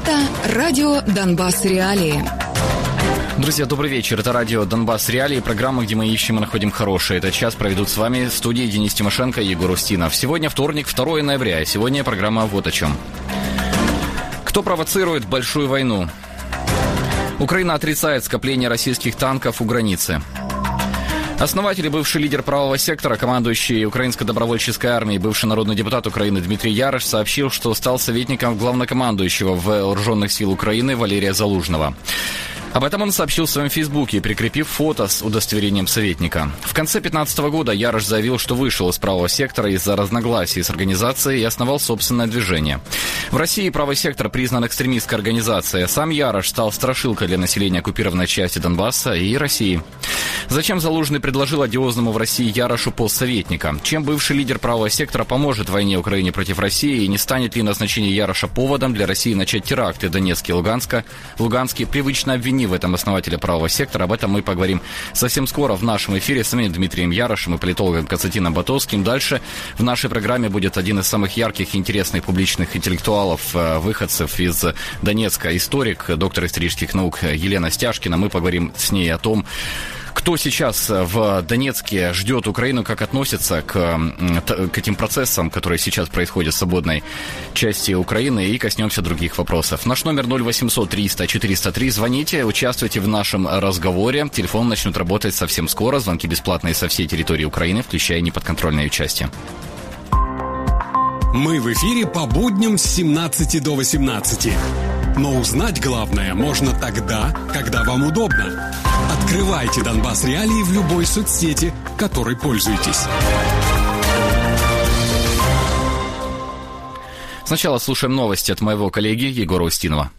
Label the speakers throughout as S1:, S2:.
S1: Это радио «Донбасс Реалии».
S2: Друзья, добрый вечер. Это радио «Донбасс Реалии», программа, где мы ищем и находим хорошее. Этот час проведут с вами в студии Денис Тимошенко и Егор Устинов. Сегодня вторник, 2 ноября. Сегодня программа вот о чем. Кто провоцирует большую войну? Украина отрицает скопление российских танков у границы. Основатель и бывший лидер правого сектора, командующий Украинской добровольческой армией, бывший народный депутат Украины Дмитрий Ярош сообщил, что стал советником главнокомандующего Вооруженных сил Украины Валерия Залужного. Об этом он сообщил в своем фейсбуке, прикрепив фото с удостоверением советника. В конце 2015 года Ярош заявил, что вышел из правого сектора из-за разногласий с организацией и основал собственное движение. В России правый сектор признан экстремистской организацией. Сам Ярош стал страшилкой для населения оккупированной части Донбасса и России. Зачем Залужный предложил одиозному в России Ярошу пост советника? Чем бывший лидер правого сектора поможет в войне Украины против России? И не станет ли назначение Яроша поводом для России начать теракты в Донецке и Луганске, привычно обвинив в этом основателя правого сектора? Об этом мы поговорим совсем скоро в нашем эфире с самим Дмитрием Ярошем и политологом Константином Ботовским. Дальше в нашей программе будет один из самых ярких и интересных публичных интеллектуалов, выходцев из Донецка, историк, доктор исторических наук Елена Стяжкина. Мы поговорим с ней о том, кто сейчас в Донецке ждет Украину, как относится к этим процессам, которые сейчас происходят в свободной части Украины, и коснемся других вопросов. Наш номер 0800 300 403. Звоните, участвуйте в нашем разговоре. Телефон начнет работать совсем скоро. Звонки бесплатные со всей территории Украины, включая неподконтрольные части.
S3: Мы в эфире по будням с 17 до 18. Но узнать главное можно тогда, когда вам удобно. Открывайте «Донбасс Реалии» в любой соцсети, которой пользуетесь.
S2: Сначала слушаем новости от моего коллеги Егора Устинова.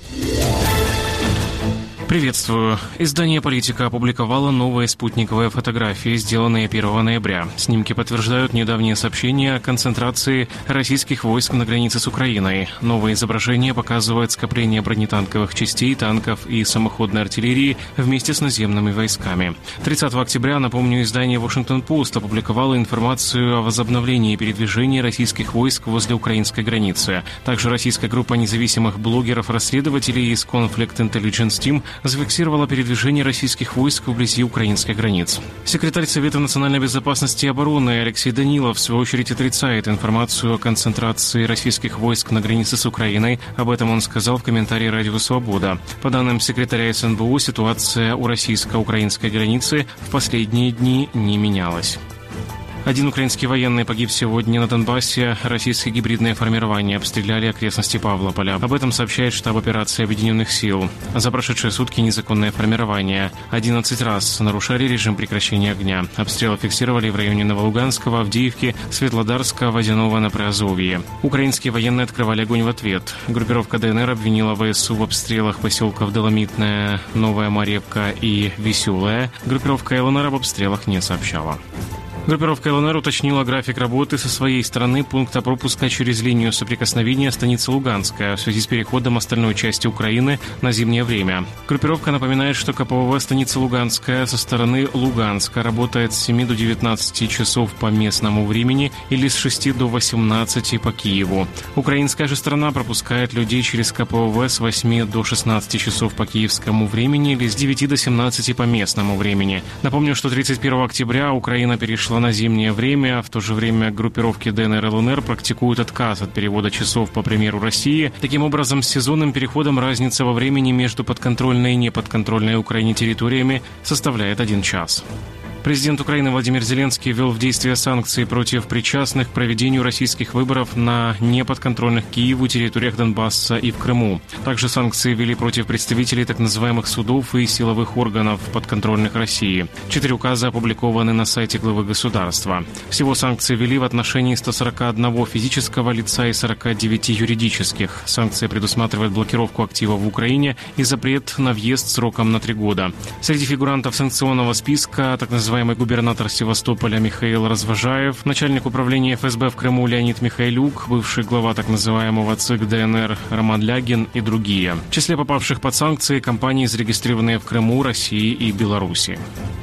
S4: Приветствую. Издание «Политика» опубликовало новые спутниковые фотографии, сделанные 1 ноября. Снимки подтверждают недавние сообщения о концентрации российских войск на границе с Украиной. Новые изображения показывают скопление бронетанковых частей, танков и самоходной артиллерии вместе с наземными войсками. 30 октября, напомню, издание «Вашингтон-Пост» опубликовало информацию о возобновлении передвижения российских войск возле украинской границы. Также российская группа независимых блогеров-расследователей из Conflict Intelligence Team зафиксировала передвижение российских войск вблизи украинской границ. Секретарь Совета национальной безопасности и обороны Алексей Данилов в свою очередь отрицает информацию о концентрации российских войск на границе с Украиной. Об этом он сказал в комментарии «Радио Свобода». По данным секретаря СНБУ, ситуация у российско-украинской границы в последние дни не менялась. Один украинский военный погиб сегодня на Донбассе. Российские гибридные формирования обстреляли окрестности Павлополя. Об этом сообщает штаб операции Объединенных сил. За прошедшие сутки незаконное формирование 11 раз нарушали режим прекращения огня. Обстрелы фиксировали в районе Новолуганского, Авдеевки, Светлодарска, Водяного на Приазовье. Украинские военные открывали огонь в ответ. Группировка ДНР обвинила ВСУ в обстрелах поселков Доломитная, Новая Марьевка и Веселая. Группировка ЛНР об обстрелах не сообщала. Группировка ЛНР уточнила график работы со своей стороны пункта пропуска через линию соприкосновения станицы Луганская в связи с переходом остальной части Украины на зимнее время. Группировка напоминает, что КПВВ станицы Луганская со стороны Луганска работает с 7 до 19 часов по местному времени или с 6 до 18 по Киеву. Украинская же сторона пропускает людей через КПВВ с 8 до 16 часов по киевскому времени или с 9 до 17 по местному времени. Напомню, что 31 октября Украина перешла на зимнее время, в то же время группировки ДНР и ЛНР практикуют отказ от перевода часов по примеру России. Таким образом, с сезонным переходом разница во времени между подконтрольной и неподконтрольной Украине территориями составляет 1 час. Президент Украины Владимир Зеленский ввел в действие санкции против причастных к проведению российских выборов на неподконтрольных Киеву территориях Донбасса и в Крыму. Также санкции ввели против представителей так называемых судов и силовых органов, подконтрольных России. 4 указа опубликованы на сайте главы государства. Всего санкции ввели в отношении 141 физического лица и 49 юридических. Санкции предусматривают блокировку активов в Украине и запрет на въезд сроком на 3 года. Среди фигурантов санкционного списка так называемый губернатор Севастополя Михаил Развожаев, начальник управления ФСБ в Крыму Леонид Михайлюк, бывший глава так называемого ЦИК ДНР Роман Лягин и другие. В числе попавших под санкции компании, зарегистрированные в Крыму, России и Беларуси.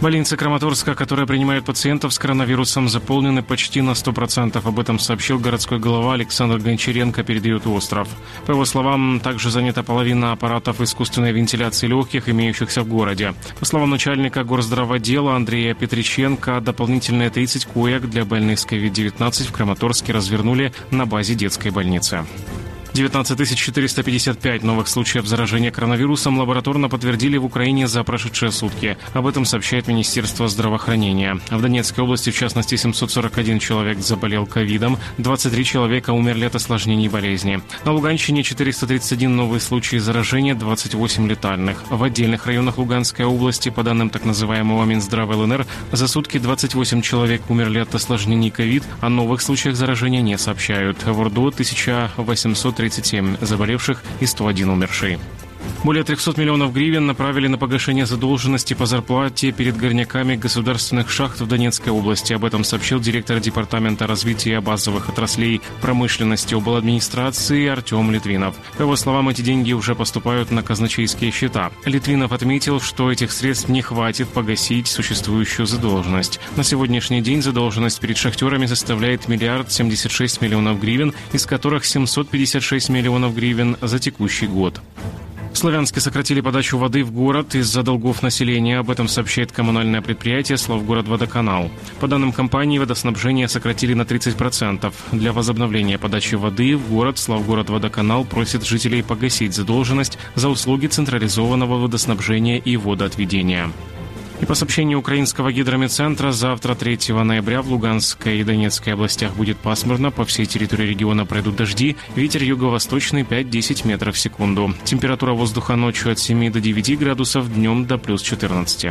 S4: Больница Краматорска, которая принимает пациентов с коронавирусом, заполнены почти на 100%. Об этом сообщил городской глава Александр Гончаренко, передает «Остров». По его словам, также занята половина аппаратов искусственной вентиляции легких, имеющихся в городе. По словам начальника горздравотдела Андрея Петриченко, дополнительные 30 коек для больных с COVID-19 в Краматорске развернули на базе детской больницы. 19 455 новых случаев заражения коронавирусом лабораторно подтвердили в Украине за прошедшие сутки. Об этом сообщает Министерство здравоохранения. В Донецкой области, в частности, 741 человек заболел ковидом, 23 человека умерли от осложнений болезни. На Луганщине 431 новый случай заражения, 28 летальных. В отдельных районах Луганской области, по данным так называемого Минздрава ЛНР, за сутки 28 человек умерли от осложнений ковид, о новых случаях заражения не сообщают. В Орду 1837 заболевших и 101 умерший. Более 300 миллионов гривен направили на погашение задолженности по зарплате перед горняками государственных шахт в Донецкой области. Об этом сообщил директор Департамента развития базовых отраслей промышленности обладминистрации Артем Литвинов. По его словам, эти деньги уже поступают на казначейские счета. Литвинов отметил, что этих средств не хватит погасить существующую задолженность. На сегодняшний день задолженность перед шахтерами составляет 1 076 миллионов гривен, из которых 756 миллионов гривен за текущий год. В Славянске сократили подачу воды в город из-за долгов населения. Об этом сообщает коммунальное предприятие «Славгородводоканал». По данным компании, водоснабжение сократили на 30%. Для возобновления подачи воды в город «Славгородводоканал» просит жителей погасить задолженность за услуги централизованного водоснабжения и водоотведения. И по сообщению Украинского гидрометцентра, завтра, 3 ноября, в Луганской и Донецкой областях будет пасмурно, по всей территории региона пройдут дожди, ветер юго-восточный 5-10 метров в секунду. Температура воздуха ночью от 7 до 9 градусов, днем до плюс 14.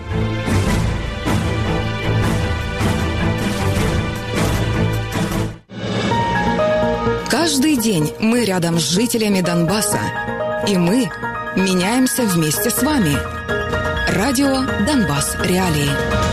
S1: Каждый день мы рядом с жителями Донбасса, и мы меняемся вместе с вами. Радио «Донбасс. Реалии».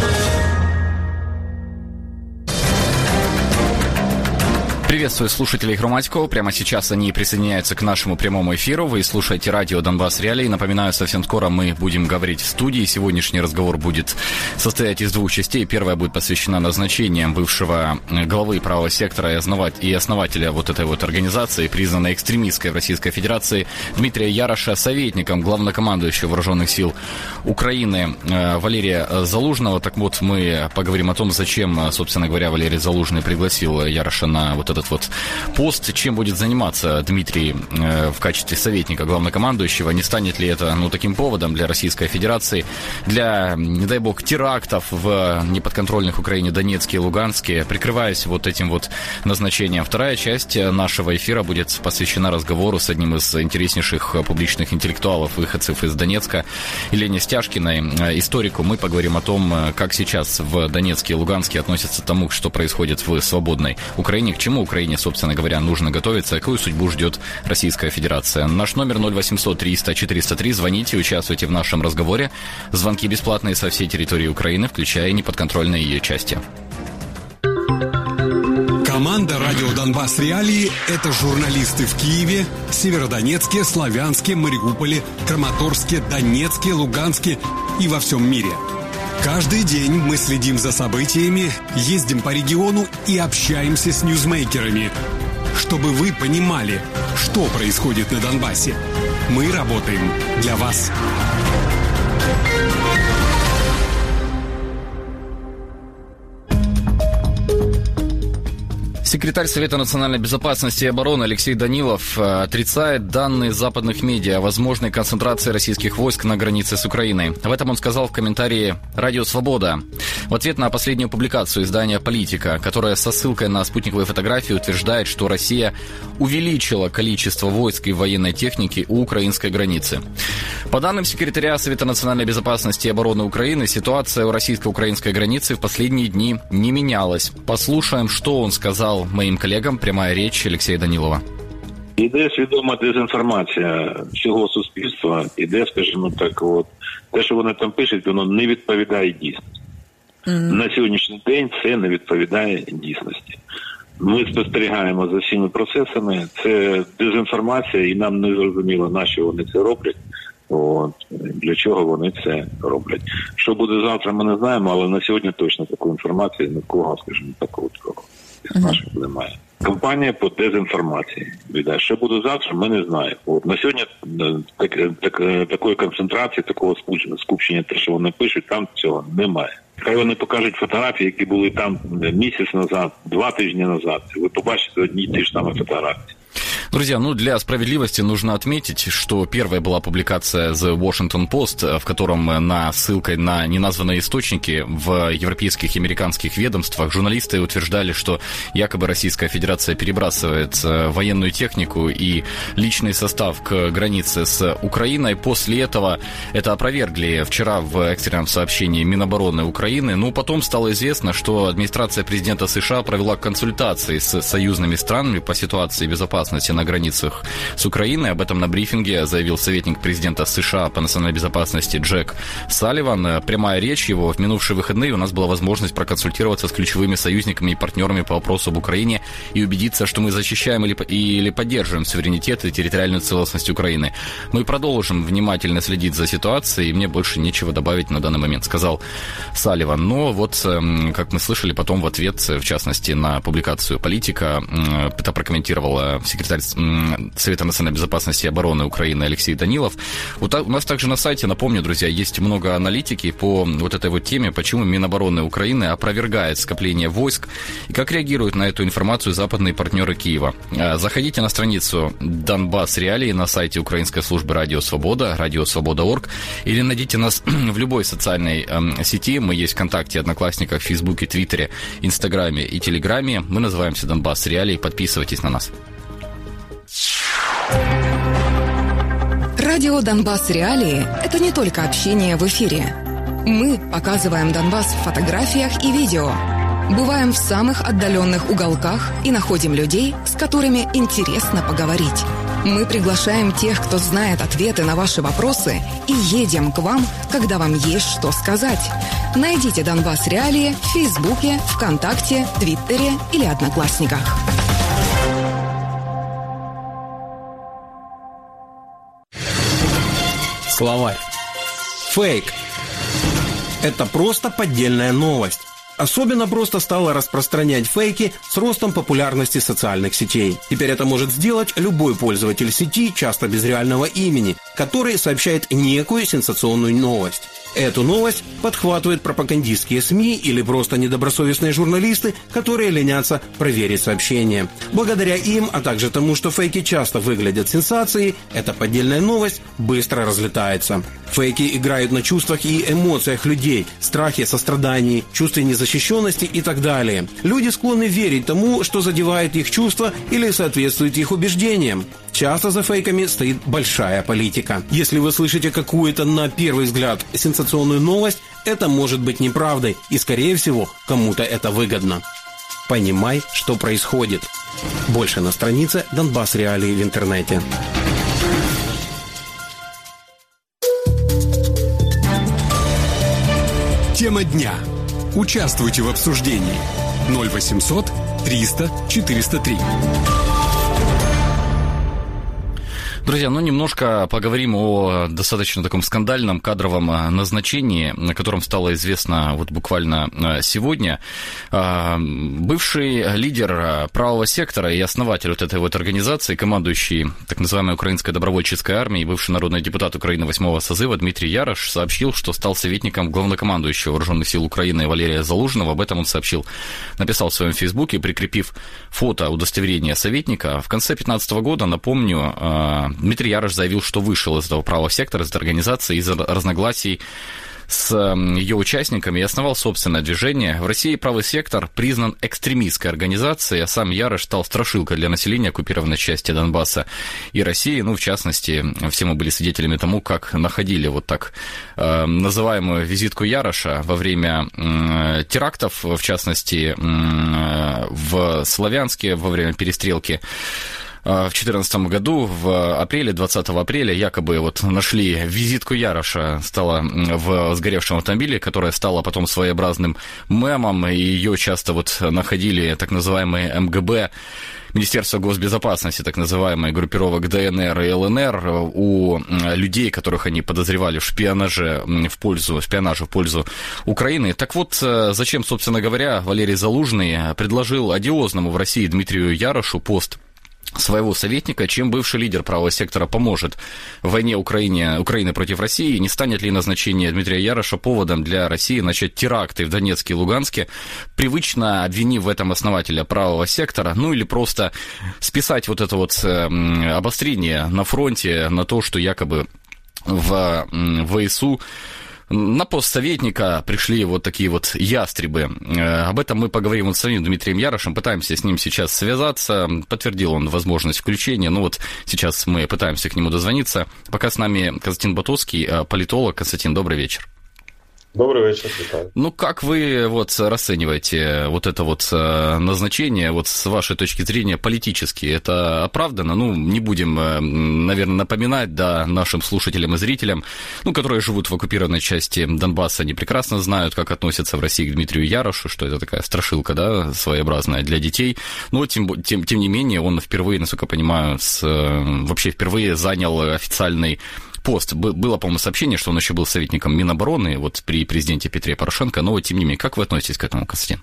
S2: Приветствую слушателей Хроматикова. Прямо сейчас они присоединяются к нашему прямому эфиру. Вы слушаете радио «Донбасс Реалии». Напоминаю, совсем скоро мы будем говорить в студии. Сегодняшний разговор будет состоять из двух частей. Первая будет посвящена назначениям бывшего главы правого сектора и основателя вот этой вот организации, признанной экстремистской в Российской Федерации, Дмитрия Яроша, советником главнокомандующего Вооруженных сил Украины Валерия Залужного. Так вот, мы поговорим о том, зачем, собственно говоря, Валерий Залужный пригласил Яроша на вот этот вот пост, чем будет заниматься Дмитрий в качестве советника главнокомандующего, не станет ли это таким поводом для Российской Федерации, для, не дай бог, терактов в неподконтрольных Украине Донецке и Луганске, прикрываясь вот этим вот назначением. Вторая часть нашего эфира будет посвящена разговору с одним из интереснейших публичных интеллектуалов, выходцев из Донецка, Елене Стяжкиной, историку. Мы поговорим о том, как сейчас в Донецке и Луганске относятся к тому, что происходит в свободной Украине, к чему Украине, собственно говоря, нужно готовиться, какую судьбу ждет Российская Федерация. Наш номер 0800 300 403. Звоните, участвуйте в нашем разговоре. Звонки бесплатные со всей территории Украины, включая неподконтрольные ее части.
S3: Команда «Радио Донбасс Реалии» — это журналисты в Киеве, Северодонецке, Славянске, Мариуполе, Краматорске, Донецке, Луганске и во всем мире. Каждый день мы следим за событиями, ездим по региону и общаемся с ньюзмейкерами, чтобы вы понимали, что происходит на Донбассе. Мы работаем для вас.
S2: Секретарь Совета национальной безопасности и обороны Алексей Данилов отрицает данные западных медиа о возможной концентрации российских войск на границе с Украиной. Об этом он сказал в комментарии «Радио Свобода». В ответ на последнюю публикацию издания «Политика», которая со ссылкой на спутниковые фотографии утверждает, что Россия увеличила количество войск и военной техники у украинской границы. По данным секретаря Совета национальной безопасности и обороны Украины, ситуация у российско-украинской границы в последние дни не менялась. Послушаем, что он сказал моим колегам. Прямая речь Алексея Данилова.
S5: Іде свідома дезінформація всього суспільства, іде, скажімо так, те, що вони там пишуть, воно не відповідає дійсності. На сьогоднішній день це не відповідає дійсності. Ми спостерігаємо за всіми процесами, це дезінформація, і нам не зрозуміло, на що вони це роблять. для чого вони це роблять. Що буде завтра, ми не знаємо, але на сьогодні точно такої інформації ні в кого, скажімо, такого із наших немає. Кампанія по дезінформації. Що буде завтра, ми не знаємо. На сьогодні такої концентрації, такого скупчення, те, що вони пишуть, там цього немає. Хай вони покажуть фотографії, які були там місяць назад, 2 тижні назад. Ви побачите одні й ті ж самі фотографії.
S2: Друзья, для справедливости нужно отметить, что первая была публикация The Washington Post, в котором ссылкой на неназванные источники в европейских и американских ведомствах журналисты утверждали, что якобы Российская Федерация перебрасывает военную технику и личный состав к границе с Украиной. После этого это опровергли вчера в экстренном сообщении Минобороны Украины. Потом стало известно, что администрация президента США провела консультации с союзными странами по ситуации безопасности на границах с Украиной. Об этом на брифинге заявил советник президента США по национальной безопасности Джек Салливан. Прямая речь его: в минувшие выходные у нас была возможность проконсультироваться с ключевыми союзниками и партнерами по вопросу об Украине и убедиться, что мы защищаем или поддерживаем суверенитет и территориальную целостность Украины. Мы продолжим внимательно следить за ситуацией, и мне больше нечего добавить на данный момент, сказал Салливан. Но как мы слышали, потом в ответ, в частности, на публикацию «Политика», это прокомментировал секретарь Совета национальной безопасности и обороны Украины Алексей Данилов. У нас также на сайте, напомню, друзья, есть много аналитики по этой теме, почему Минобороны Украины опровергает скопление войск и как реагируют на эту информацию западные партнеры Киева. Заходите на страницу Донбасс Реалии на сайте Украинской службы Радио Свобода, радиосвобода.орг, или найдите нас в любой социальной сети. Мы есть ВКонтакте, Одноклассниках, Фейсбуке, Твиттере, Инстаграме и Телеграме. Мы называемся Донбасс Реалии. Подписывайтесь на нас.
S1: Радио «Донбасс Реалии» — это не только общение в эфире. Мы показываем Донбасс в фотографиях и видео, бываем в самых отдаленных уголках и находим людей, с которыми интересно поговорить. Мы приглашаем тех, кто знает ответы на ваши вопросы, и едем к вам, когда вам есть что сказать. Найдите «Донбасс Реалии» в Фейсбуке, ВКонтакте, Твиттере или Одноклассниках.
S6: Словарь. Фейк. Это просто поддельная новость. Особенно просто стало распространять фейки с ростом популярности социальных сетей. Теперь это может сделать любой пользователь сети, часто без реального имени, который сообщает некую сенсационную новость. Эту новость подхватывают пропагандистские СМИ или просто недобросовестные журналисты, которые ленятся проверить сообщение. Благодаря им, а также тому, что фейки часто выглядят сенсацией, эта поддельная новость быстро разлетается. Фейки играют на чувствах и эмоциях людей, страхе, сострадании, чувстве незащищенности и так далее. Люди склонны верить тому, что задевает их чувства или соответствует их убеждениям. Часто за фейками стоит большая политика. Если вы слышите какую-то, на первый взгляд, сенсационную новость, это может быть неправдой, и, скорее всего, кому-то это выгодно. Понимай, что происходит. Больше на странице Донбасс Реалии в интернете.
S3: Тема дня. Участвуйте в обсуждении. 0800 300 403.
S2: Друзья, немножко поговорим о достаточно таком скандальном кадровом назначении, о котором стало известно буквально сегодня. Бывший лидер правого сектора и основатель этой организации, командующий так называемой Украинской добровольческой армией, бывший народный депутат Украины 8-го созыва Дмитрий Ярош сообщил, что стал советником главнокомандующего Вооруженных сил Украины Валерия Залужного. Об этом он написал в своем фейсбуке, прикрепив фото удостоверения советника. В конце 2015 года, напомню, Дмитрий Ярош заявил, что вышел из этого правого сектора, из этой организации, из-за разногласий с ее участниками и основал собственное движение. В России правый сектор признан экстремистской организацией, а сам Ярош стал страшилкой для населения оккупированной части Донбасса и России. В частности, все мы были свидетелями тому, как находили называемую визитку Яроша во время терактов, в частности, в Славянске во время перестрелки. В 2014 году, в апреле, 20 апреля, якобы нашли визитку Яроша, стала в сгоревшем автомобиле, которая стала потом своеобразным мемом, и ее часто находили так называемые МГБ Министерства госбезопасности, так называемых группировок ДНР и ЛНР, у людей, которых они подозревали в шпионаже в пользу Украины. Так вот, зачем, собственно говоря, Валерий Залужный предложил одиозному в России Дмитрию Ярошу пост своего советника, чем бывший лидер правого сектора поможет в войне Украины против России, не станет ли назначение Дмитрия Яроша поводом для России начать теракты в Донецке и Луганске, привычно обвинив в этом основателя правого сектора, ну или просто списать вот это вот обострение на фронте на то, что якобы в ВСУ на пост советника пришли вот такие вот ястребы. Об этом мы поговорим вот с самим Дмитрием Ярошем, пытаемся с ним сейчас связаться. Подтвердил он возможность включения, ну вот сейчас мы пытаемся к нему дозвониться. Пока с нами Константин Батовский, политолог. Константин, добрый вечер.
S7: Добрый вечер, витаю.
S2: Ну, как вы вот расцениваете вот это вот назначение, вот с вашей точки зрения политически, это оправдано? Ну, не будем, наверное, напоминать, да, нашим слушателям и зрителям, ну, которые живут в оккупированной части Донбасса, они прекрасно знают, как относятся в России к Дмитрию Ярошу, что это такая страшилка, да, своеобразная для детей, но тем не менее он впервые, насколько я понимаю, вообще впервые занял официальный пост. Было, по-моему, сообщение, что он еще был советником Минобороны вот при президенте Петре Порошенко, но, тем не менее, как вы относитесь к этому, Константин?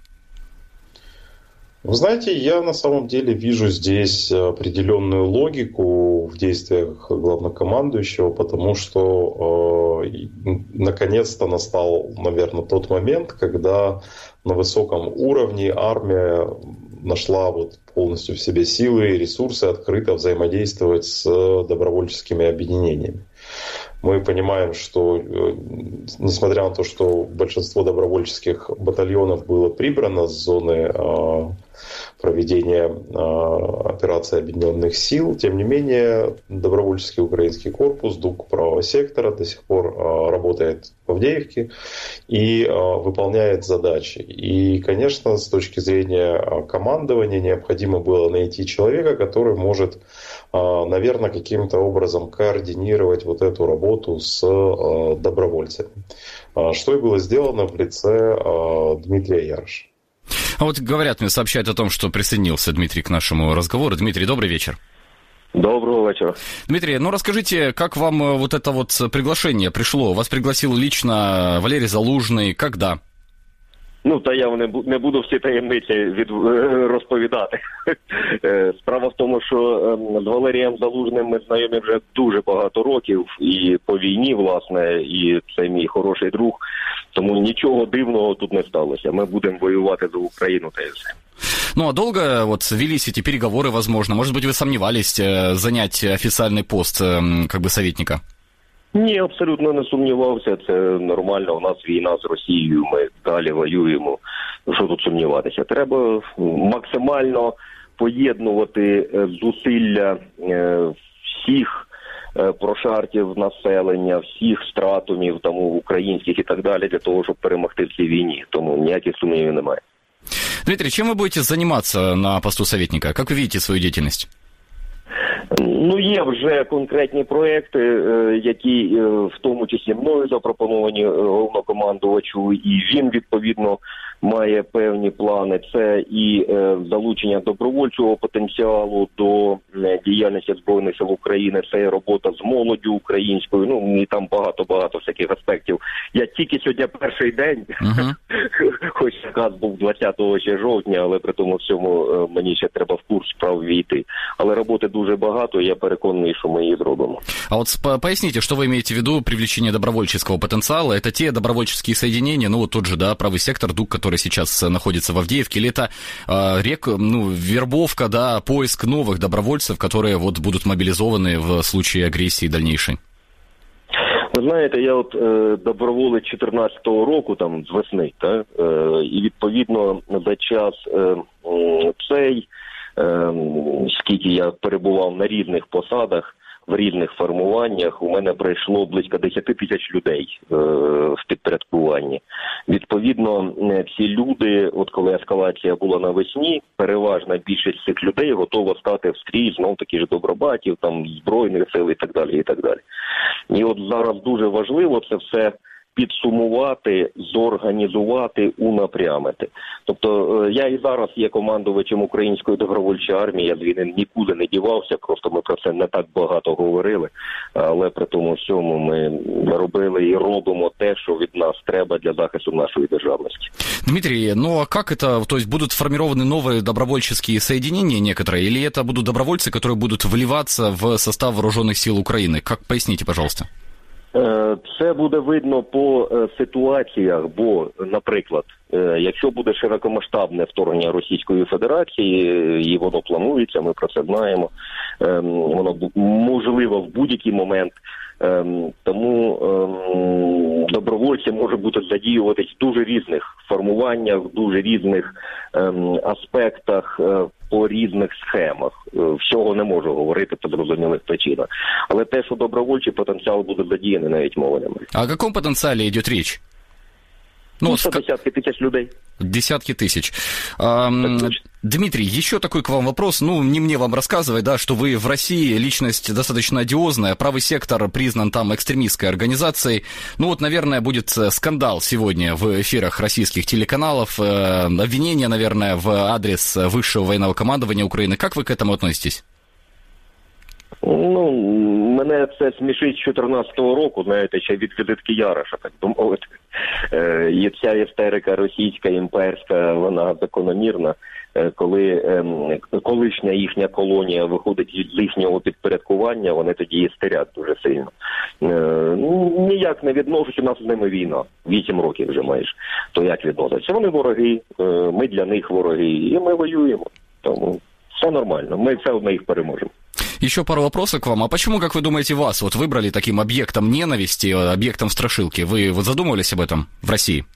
S7: Вы знаете, я на самом деле вижу здесь определенную логику в действиях главнокомандующего, потому что наконец-то настал, наверное, тот момент, когда на высоком уровне армия нашла вот полностью в себе силы и ресурсы открыто взаимодействовать с добровольческими объединениями. Мы понимаем, что несмотря на то, что большинство добровольческих батальонов было прибрано с зоны проведения операции Объединенных сил, тем не менее добровольческий украинский корпус, ДУК правого сектора до сих пор работает в Авдеевке и выполняет задачи. И, конечно, с точки зрения командования необходимо было найти человека, который может, наверное, каким-то образом координировать вот эту работу с добровольцами. Что и было сделано в лице Дмитрия Яроша.
S2: А вот говорят, мне сообщают о том, что присоединился Дмитрий к нашему разговору. Дмитрий, добрый вечер.
S8: Доброго вечера.
S2: Дмитрий, ну расскажите, как вам вот это вот приглашение пришло? Вас пригласил лично Валерий Залужный, когда?
S8: Ну, та я не буду всі таємниці розповідати. Справа в тому, що з Валерієм Залужним ми знайомі вже дуже багато років, і по війні, власне, і це мій хороший друг, тому нічого дивного тут не сталося. Ми будемо воювати за Україну, та й все.
S2: Ну, а долго вот велись эти переговоры, возможно? Может быть, вы сомневались занять официальный пост как бы советника?
S8: Ні, абсолютно не сумнівався. Це нормально. У нас війна з Росією, ми далі воюємо. Що тут сумніватися? Треба максимально поєднувати зусилля всіх прошартів населення, всіх стратумів, там, українських і так далі, для того, щоб перемогти в цій війні. Тому ніяких сумнівів немає.
S2: Дмитрий, чем вы будете заниматься на посту советника? Как вы видите свою деятельность?
S8: Ну, є вже конкретні проекти, які в тому числі мною запропоновані головнокомандувачу, і він, відповідно, має певні плани. Це і залучення добровольчого потенціалу до діяльності Збройних сил України, це і робота з молоддю українською, ну, і там багато всяких аспектів. Я тільки сьогодні перший день, хоч наказ був 20 ще жовтня, але при тому всьому мені ще треба в курс справ війти. Але роботи дуже багато, і я переконаний, що ми її зробимо.
S2: А вот поясните, что вы имеете в виду привлечение добровольческого потенциала? Это те добровольческие соединения, ну вот тот же, да, правый сектор, ДУК, который сейчас находится в Авдеевке, или это вербовка, да, поиск новых добровольцев, которые вот будут мобилизованы в случае агрессии дальнейшей?
S8: Ви знаєте, я от доброволець 14-го року, там, з весни, так, і відповідно за час цей, скільки я перебував на різних посадах, в різних формуваннях, у мене прийшло близько 10 тисяч людей в підпорядкуванні. Відповідно, ці люди, от коли ескалація була навесні, переважна більшість цих людей готова стати в стрій, знов таки ж добробатів, там, Збройних сил і так далі, і так далі. І от зараз дуже важливо це все підсумувати, зорганізувати, унапрямити. Тобто я і зараз є командувачем Української добровольчої армії, я з війни нікуди не дівався, просто ми про це не так багато говорили, але при тому всьому ми робили і робимо те, що від нас треба для захисту нашої державності.
S2: Дмитрий, ну а как это, то есть будут формированы новые добровольческие соединения некоторые, или это будут добровольцы, которые будут вливаться в состав вооруженных сил Украины? Как, поясните, пожалуйста.
S8: Це буде видно по ситуаціях, бо, наприклад, якщо буде широкомасштабне вторгнення Російської Федерації, і воно планується, ми про це знаємо, воно можливо в будь-який момент, тому добровольці можуть бути задіюватись в дуже різних формуваннях, в дуже різних аспектах, по різних схемах. Всього не можу говорити по зрозумілих причинах. Але те, що добровольчий потенціал буде задіяний, навіть мова немає.
S2: А о каком потенциале идет речь? Ну,
S8: десятки тысяч людей.
S2: Десятки тысяч. Дмитрий, еще такой к вам вопрос. Ну, не мне вам рассказывать, да, что вы в России личность достаточно одиозная. Правый сектор признан там экстремистской организацией. Ну, вот, наверное, будет скандал сегодня в эфирах российских телеканалов. Обвинения, наверное, в адрес высшего военного командования Украины. Как вы к этому относитесь?
S8: Ну, мене це смішить з 14-го року, знаєте, ще від візитки Яроша, так би мовити. І ця істерика російська, імперська, вона закономірна, коли колишня їхня колонія виходить з їхнього підпорядкування, вони тоді істерять дуже сильно. Ніяк не відношусь, у нас з ними війна, 8 років вже майже, то як відносяться? Вони вороги, ми для них вороги, і ми воюємо, тому все нормально, ми все одно їх переможемо.
S2: Еще пару вопросов к вам. А почему, как вы думаете, вас вот выбрали таким объектом ненависти, объектом страшилки? Вы задумывались об этом в России?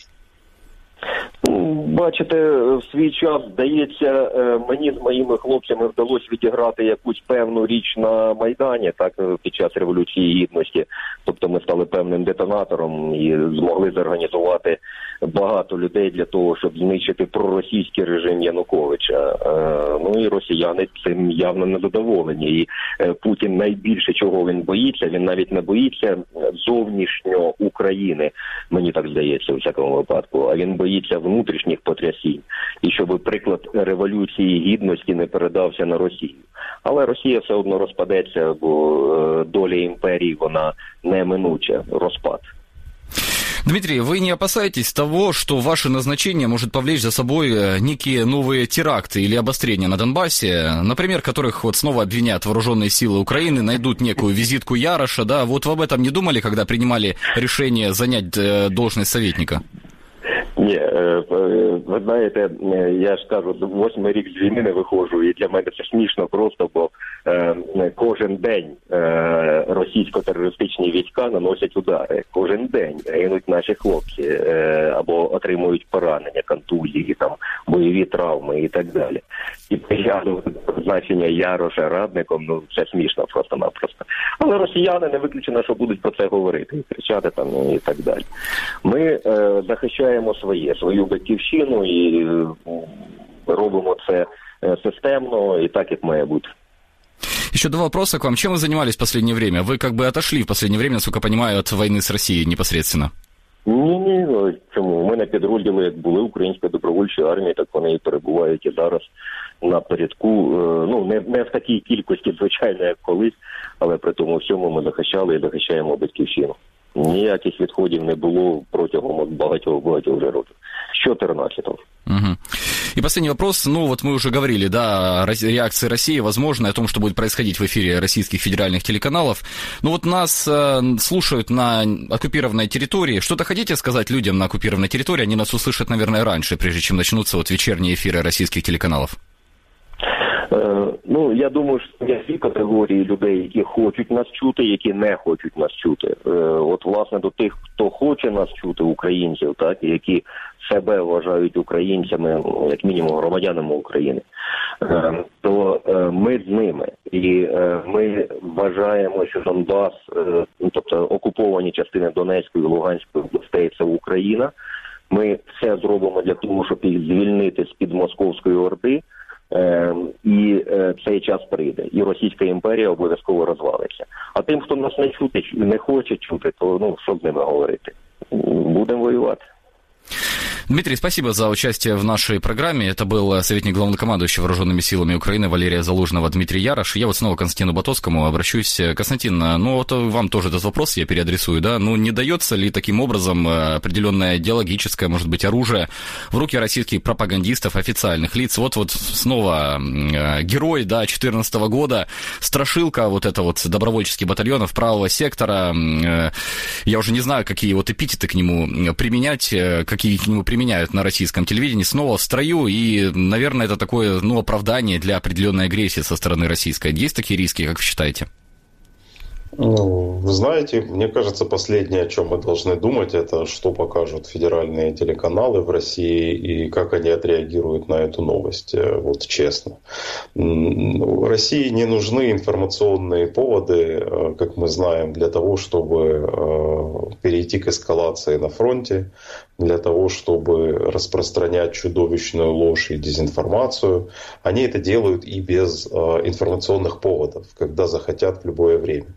S8: Бачите, в свій час, здається, мені з моїми хлопцями вдалося відіграти якусь певну річ на Майдані, так, під час Революції Гідності. Тобто ми стали певним детонатором і змогли зорганізувати багато людей для того, щоб знищити проросійський режим Януковича. Ну і росіяни цим явно не задоволені. І Путін найбільше чого він боїться, він навіть не боїться зовнішньо України, мені так здається, у всякому випадку, а він боїться внутрішніх потрясінь. І щоб приклад Революції Гідності не передався на Росію. Але Росія все одно розпадеться, бо доля імперії, вона неминуча, розпад.
S2: Дмитрий, вы не опасаетесь того, что ваше назначение может повлечь за собой некие новые теракты или обострения на Донбассе, например, которых вот снова обвинят вооруженные силы Украины, найдут некую визитку Яроша, да? Вот вы об этом не думали, когда принимали решение занять должность советника?
S8: Ні, ви знаєте, я ж кажу, 8-й рік з війни не виходжу, і для мене це смішно просто, бо кожен день російсько-терористичні війська наносять удари. Кожен день гинуть наші хлопці або отримують поранення, контузії, там, бойові травми і так далі. І пригадувати значення Яроша радником, ну це смішно просто-напросто. Але росіяни не виключено, що будуть про це говорити, і кричати там і так далі. Ми захищаємо свою батьківщину і робимо це системно і так, як має бути.
S2: Еще два вопроса к вам. Чем вы занимались в последнее время? Вы как бы отошли в последнее время, насколько я понимаю, от войны с Россией непосредственно.
S8: Ні, чому? У мене підрозділи, як були Української добровольчої армії, так вони і перебувають і зараз на передку. Ну, не в такій кількості, звичайно, як колись, але при тому всьому ми захищали і захищаємо батьківщину. Ніяких відходів не було протягом багатьох вже років. З 14-го.
S2: Угу. И последний вопрос. Ну, вот мы уже говорили, да, о реакции России, возможно, о том, что будет происходить в эфире российских федеральных телеканалов. Ну, вот нас слушают на оккупированной территории. Что-то хотите сказать людям на оккупированной территории? Они нас услышат, наверное, раньше, прежде чем начнутся вот вечерние эфиры российских телеканалов.
S8: Ну, я думаю, що є дві категорії людей, які хочуть нас чути, які не хочуть нас чути. От, власне, до тих, хто хоче нас чути, українців, так, які себе вважають українцями, як мінімум громадянами України, то ми з ними. І ми вважаємо, що Донбас, тобто окуповані частини Донецької і Луганської областей, це Україна. Ми все зробимо для того, щоб їх звільнити з-під московської орди. І цей час прийде, і Російська імперія обов'язково розвалиться. А тим, хто нас не хоче чути, то ну що з ними говорити? будемо воювати.
S2: Дмитрий, спасибо за участие в нашей программе. Это был советник главнокомандующего вооруженными силами Украины Валерия Залужного Дмитрий Ярош. Я вот снова к Константину Ботоцкому обращусь. Константин, ну вот вам тоже этот вопрос я переадресую, да? Ну не дается ли таким образом определенное идеологическое, может быть, оружие в руки российских пропагандистов, официальных лиц? Вот снова герой, да, 2014 года, страшилка вот это вот добровольческих батальонов правого сектора. Я уже не знаю, какие вот эпитеты к нему применять, какие к нему применяют на российском телевидении, снова в строю, и, наверное, это такое, оправдание для определенной агрессии со стороны российской. Есть такие риски, как вы считаете?
S7: Вы знаете, мне кажется, последнее, о чем мы должны думать, это что покажут федеральные телеканалы в России и как они отреагируют на эту новость, вот честно. России не нужны информационные поводы, как мы знаем, для того, чтобы перейти к эскалации на фронте, для того, чтобы распространять чудовищную ложь и дезинформацию. Они это делают и без информационных поводов, когда захотят в любое время.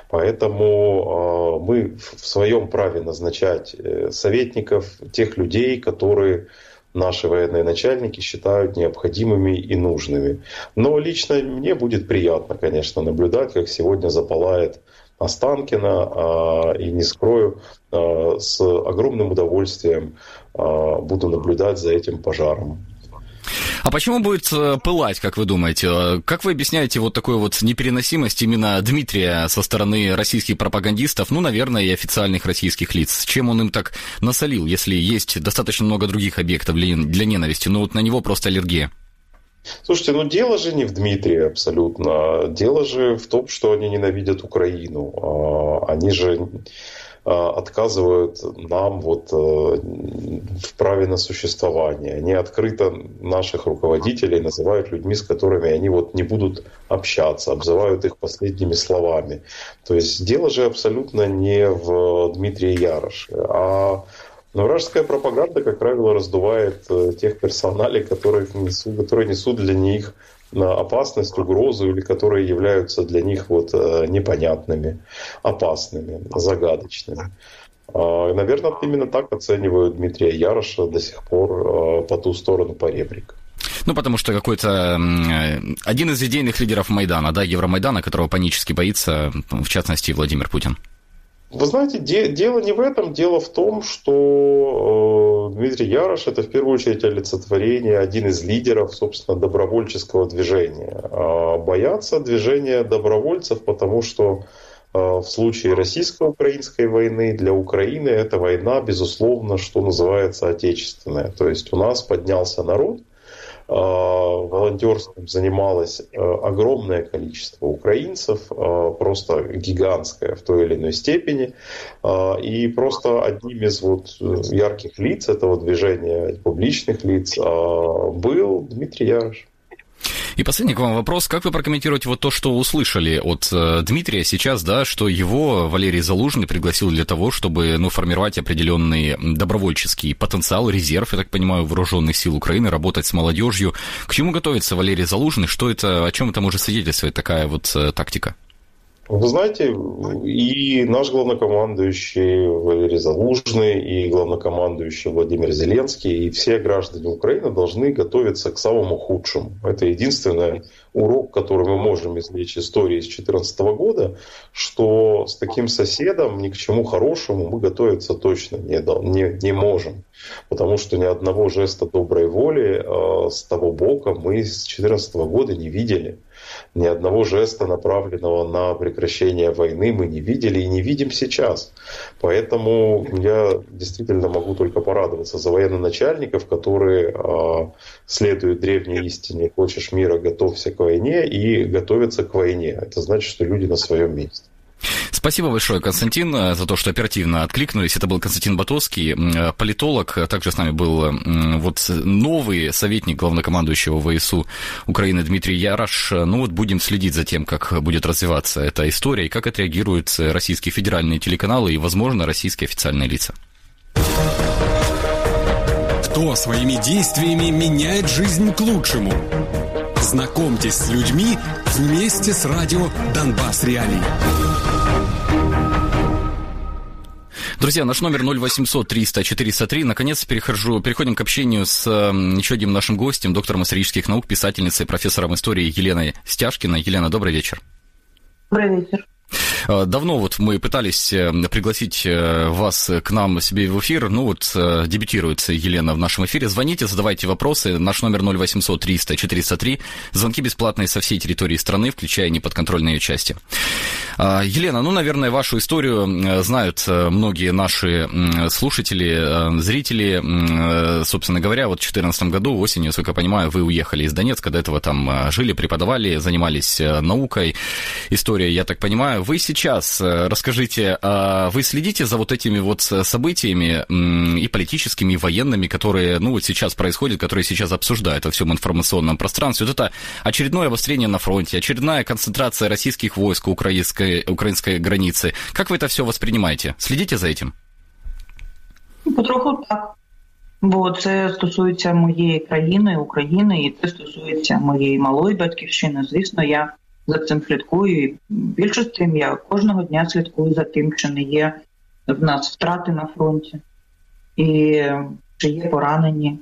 S7: Поэтому мы в своем праве назначать советников, тех людей, которые наши военные начальники считают необходимыми и нужными. Но лично мне будет приятно, конечно, наблюдать, как сегодня запалает Останкино, и не скрою, с огромным удовольствием буду наблюдать за этим пожаром.
S2: А почему будет пылать, как вы думаете? Как вы объясняете вот такую вот непереносимость именно Дмитрия со стороны российских пропагандистов, наверное, и официальных российских лиц? Чем он им так насолил, если есть достаточно много других объектов для ненависти, но вот на него просто аллергия?
S7: Слушайте, дело же не в Дмитрии абсолютно. Дело же в том, что они ненавидят Украину. Они же отказывают нам в праве на существование. Они открыто наших руководителей называют людьми, с которыми они не будут общаться, обзывают их последними словами. То есть дело же абсолютно не в Дмитрии Яроше, а вражеская пропаганда, как правило, раздувает тех персоналей, которые несут для них опасность, угрозу, или которые являются для них непонятными, опасными, загадочными. Наверное, именно так оценивают Дмитрия Яроша до сих пор по ту сторону поребрика.
S2: Потому что какой-то один из идейных лидеров Майдана, да, Евромайдана, которого панически боится, в частности, Владимир Путин.
S7: Вы знаете, дело не в этом. Дело в том, что Дмитрий Ярош – это в первую очередь олицетворение, один из лидеров, собственно, добровольческого движения. Боятся движения добровольцев, потому что в случае российско-украинской войны для Украины эта война, безусловно, что называется, отечественная. То есть у нас поднялся народ, волонтерством занималось огромное количество украинцев, просто гигантское в той или иной степени. И просто одним из ярких лиц этого движения, публичных лиц, был Дмитрий Ярош.
S2: И последний к вам вопрос. Как вы прокомментируете то, что услышали от Дмитрия сейчас, да, что его Валерий Залужный пригласил для того, чтобы формировать определенный добровольческий потенциал, резерв, я так понимаю, вооруженных сил Украины, работать с молодежью. К чему готовится Валерий Залужный? Что это, о чем это может свидетельствовать, такая тактика?
S7: Вы знаете, и наш главнокомандующий Валерий Залужный, и главнокомандующий Владимир Зеленский, и все граждане Украины должны готовиться к самому худшему. Это единственный урок, который мы можем извлечь из истории с 2014 года, что с таким соседом ни к чему хорошему мы готовиться точно не можем. Потому что ни одного жеста доброй воли с того бока мы с 2014 года не видели. Ни одного жеста, направленного на прекращение войны, мы не видели и не видим сейчас. Поэтому я действительно могу только порадоваться за военноначальников, которые следуют древней истине: хочешь мира, готовься к войне, и готовятся к войне. Это значит, что люди на своем месте.
S2: Спасибо большое, Константин, за то, что оперативно откликнулись. Это был Константин Ботоцкий, политолог. Также с нами был новый советник главнокомандующего ВСУ Украины Дмитрий Ярош. Будем следить за тем, как будет развиваться эта история и как отреагируют российские федеральные телеканалы и, возможно, российские официальные лица.
S3: Кто своими действиями меняет жизнь к лучшему? Знакомьтесь с людьми вместе с радио «Донбасс Реалии».
S2: Друзья, наш номер 0800-300-403. Наконец переходим к общению с еще одним нашим гостем, доктором исторических наук, писательницей, профессором истории Еленой Стяжкиной. Елена, добрый вечер.
S9: Добрый вечер.
S2: Давно вот мы пытались пригласить вас к нам себе в эфир. Ну вот дебютирует Елена в нашем эфире. Звоните, задавайте вопросы. Наш номер 0800-300-403. Звонки бесплатные со всей территории страны, включая неподконтрольные части. Елена, ну, наверное, вашу историю знают многие наши слушатели, зрители. Собственно говоря, вот в 2014 году осенью, насколько я понимаю, вы уехали из Донецка, до этого там жили, преподавали, занимались наукой, историей, я так понимаю. Вы сейчас расскажите, вы следите за вот этими вот событиями и политическими, и военными, которые, ну, вот сейчас происходят, которые сейчас обсуждают во всем информационном пространстве? Вот это очередное обострение на фронте, очередная концентрация российских войск у украинской границы. Как вы это все воспринимаете? Следите за этим?
S9: Потроху так. Бо це стосується моєї країни, України, і це стосується моєї малої батьківщини. Звісно, я за цим слідкую. І більше з тим, я кожного дня слідкую за тим, чи не є в нас втрати на фронті, і чи є поранені,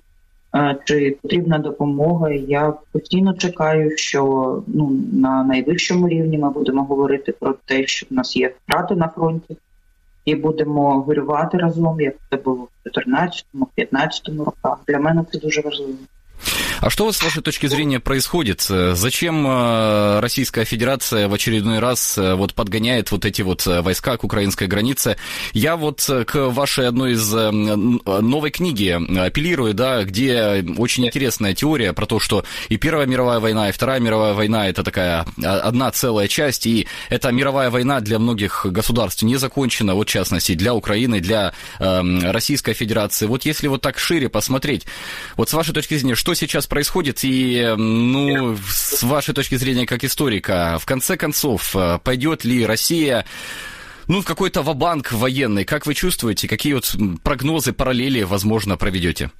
S9: чи потрібна допомога. Я постійно чекаю, що на найвищому рівні ми будемо говорити про те, що в нас є втрати на фронті, і будемо горювати разом, як це було в 2014-2015 роках. Для мене це дуже важливо.
S2: А что, с вашей точки зрения, происходит? Зачем Российская Федерация в очередной раз вот подгоняет вот эти вот войска к украинской границе? Я вот к вашей одной из новой книги апеллирую, да, где очень интересная теория про то, что и Первая мировая война, и Вторая мировая война — это такая одна целая часть, и эта мировая война для многих государств не закончена, вот в частности для Украины, для Российской Федерации. Вот если вот так шире посмотреть, вот с вашей точки зрения, что сейчас происходит, и, ну, с вашей точки зрения как историка, в конце концов, пойдет ли Россия, ну, в какой-то ва-банк военный? Как вы чувствуете, какие вот прогнозы, параллели, возможно, проведете?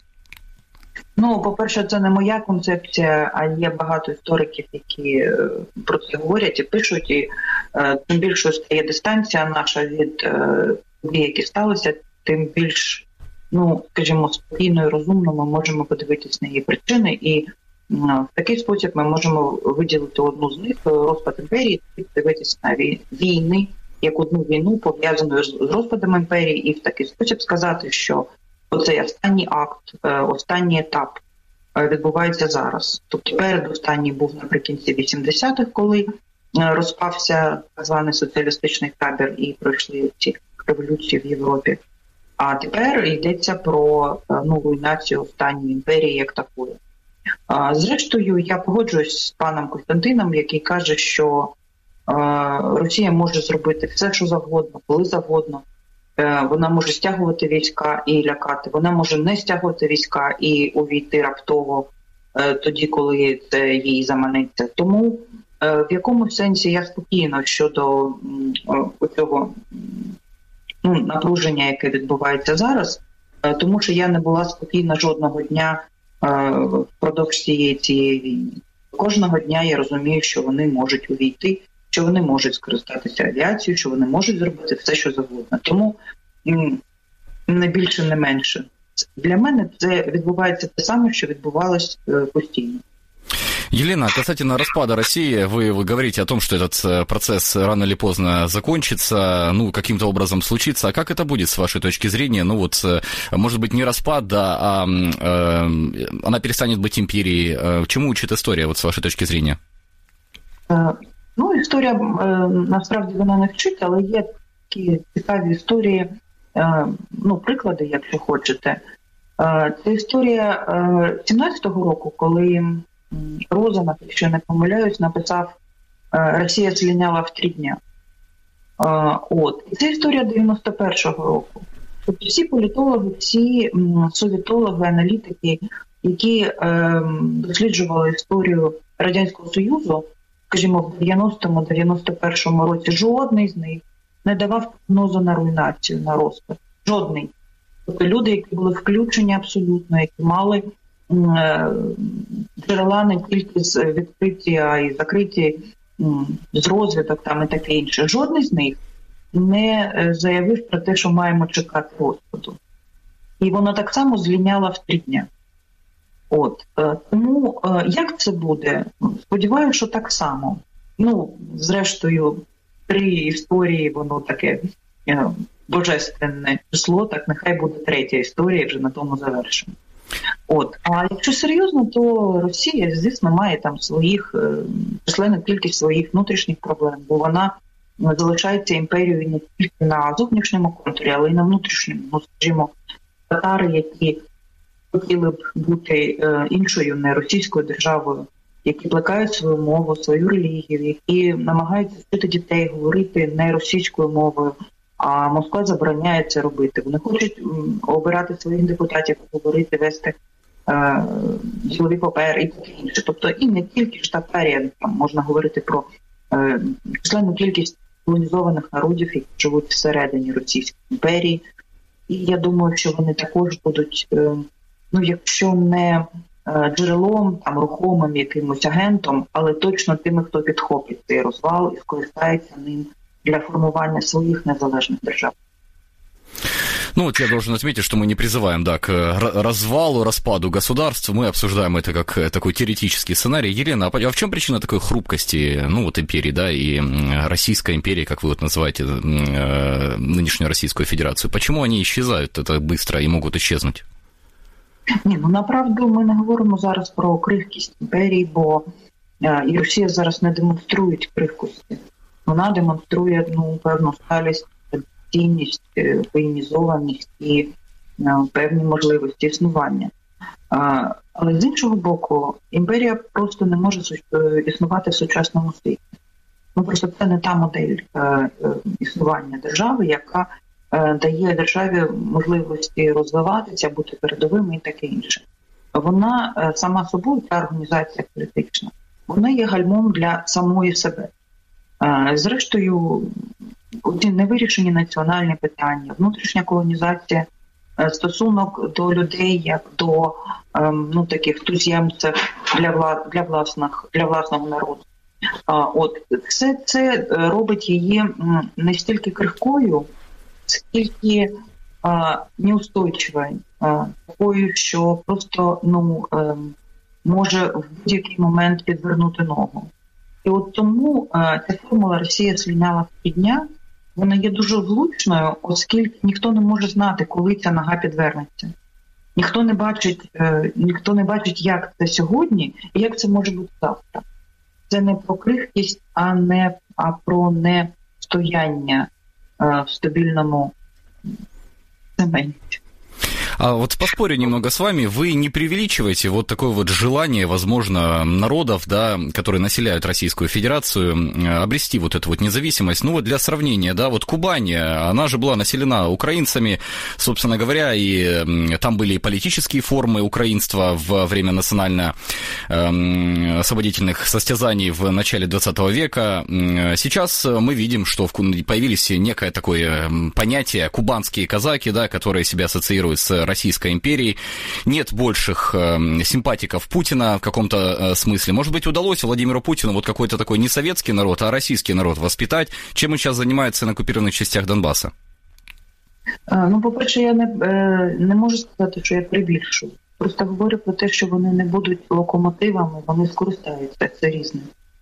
S9: Ну, по-перше, це не моя концепція, а є багато істориків, які про це говорять і пишуть, і тим більше стає дистанція наша від подій, які сталися, тим більш, ну, скажімо, спокійно і розумно ми можемо подивитися на її причини, і в такий спосіб ми можемо виділити одну з них, розпад імперії, і подивитися на війни, як одну війну, пов'язану з розпадом імперії, і в такий спосіб сказати, що оцей останній акт, останній етап відбувається зараз. Тобто передостанній був наприкінці 80-х, коли розпався так званий соціалістичний табір і пройшли ці революції в Європі. А тепер йдеться про руйнацію останньої імперії як такої. Зрештою, я погоджуюсь з паном Костянтином, який каже, що Росія може зробити все, що завгодно, коли завгодно. Вона може стягувати війська і лякати, вона може не стягувати війська і увійти раптово тоді, коли це їй заманеться. Тому в якомусь сенсі я спокійна щодо цього напруження, яке відбувається зараз, тому що я не була спокійна жодного дня впродовж цієї війни. Кожного дня я розумію, що вони можуть увійти, що вони можуть скористатися авіацією, що вони можуть зробити все, що завгодно. Тому не більше, не менше. Для мене це відбувається те саме, що відбувалось постійно.
S2: Елена, касательно распада России, вы говорите о том, что этот процесс рано или поздно закончится, ну, каким-то образом случится. А как это будет, с вашей точки зрения? Ну, вот, может быть, не распад, да, а она перестанет быть империей. Чему учит история, вот, с вашей точки зрения?
S9: Ну, історія, насправді, вона не вчить, але є такі цікаві історії, приклади, якщо хочете. Це історія 17-го року, коли Розанов, якщо не помиляюсь, написав «Росія слиняла в 3 дня». І це історія 91-го року. Тобто всі політологи, всі совітологи, аналітики, які досліджували історію Радянського Союзу, скажімо, в 90-му, 91-му році, жодний з них не давав прогнозу на руйнацію, на розпад. Жодний. Тобто люди, які були включені абсолютно, які мали джерела не тільки з відкриті, а й закриті з розвиток там і таке інше. Жодний з них не заявив про те, що маємо чекати розпаду. І вона так само звільняла в 3 дні. Тому як це буде? Сподіваюся, що так само. Зрештою, при історії воно таке божественне число, так нехай буде 3-я історія, вже на тому завершимо. А якщо серйозно, то Росія, звісно, має там численну кількість своїх внутрішніх проблем, бо вона залишається імперією не тільки на зовнішньому контурі, але й на внутрішньому. Скажімо, татари, які хотіли б бути іншою, не російською державою, які плекають свою мову, свою релігію, які намагаються вчити дітей говорити не російською мовою, а Москва забороняє це робити. Вони хочуть обирати своїх депутатів, говорити, вести ділові папери і таке інше. Тобто і не тільки ж татарі, там можна говорити про численну кількість колонізованих народів, які живуть всередині Російської імперії. І я думаю, що вони також будуть, якщо не джерелом, рухомим якимось агентом, але точно тими, хто підхопить цей розвал і скористається ним для формування своих незалежных держав.
S2: Я должен отметить, что мы не призываем, к развалу, распаду государств. Мы обсуждаем это как такой теоретический сценарий. Елена, а в чем причина такой хрупкости, империи, и Российской империи, как вы называете нынешнюю Российскую Федерацию? Почему они исчезают это быстро и могут исчезнуть?
S9: Направду ми не говоримо зараз про крихкість імперії, бо і Росія зараз не демонструє крихкості. Вона демонструє певну сталість, традиційність, воєнізованість і певні можливості існування. Але з іншого боку, імперія просто не може існувати в сучасному світі. Просто це не та модель існування держави, яка дає державі можливості розвиватися, бути передовими і таке інше. Вона сама собою, ця організація політична, вона є гальмом для самої себе. Зрештою, ці невирішені національні питання, внутрішня колонізація, стосунок до людей як до таких туземців для власного народу. Все це робить її не стільки крихкою, скільки неустойчивою, такою, що просто може в будь-який момент підвернути ногу. І тому ця формула «Росія звільняла в 3 дні», вона є дуже влучною, оскільки ніхто не може знати, коли ця нога підвернеться. Ніхто не бачить, як це сьогодні і як це може бути завтра. Це не про крихкість, а про нестояння в стабильному цементе.
S2: А поспорю немного с вами, вы не преувеличиваете такое желание, возможно, народов, которые населяют Российскую Федерацию, обрести эту независимость. Для сравнения, Кубань, она же была населена украинцами, собственно говоря, и там были и политические формы украинства во время национально-освободительных состязаний в начале 20 века. Сейчас мы видим, что появились некое такое понятие «кубанские казаки», которые себя ассоциируют с Российской империей. Нет больших симпатиков Путина в каком-то смысле. Может быть, удалось Владимиру Путину какой-то такой не советский народ, а российский народ воспитать. Чем он сейчас занимается на оккупированных частях Донбасса?
S9: По-перше, я не можу сказати, що я прибільшую. Просто говорю про те, що вони не будуть локомотивами, вони скористаються, це різне.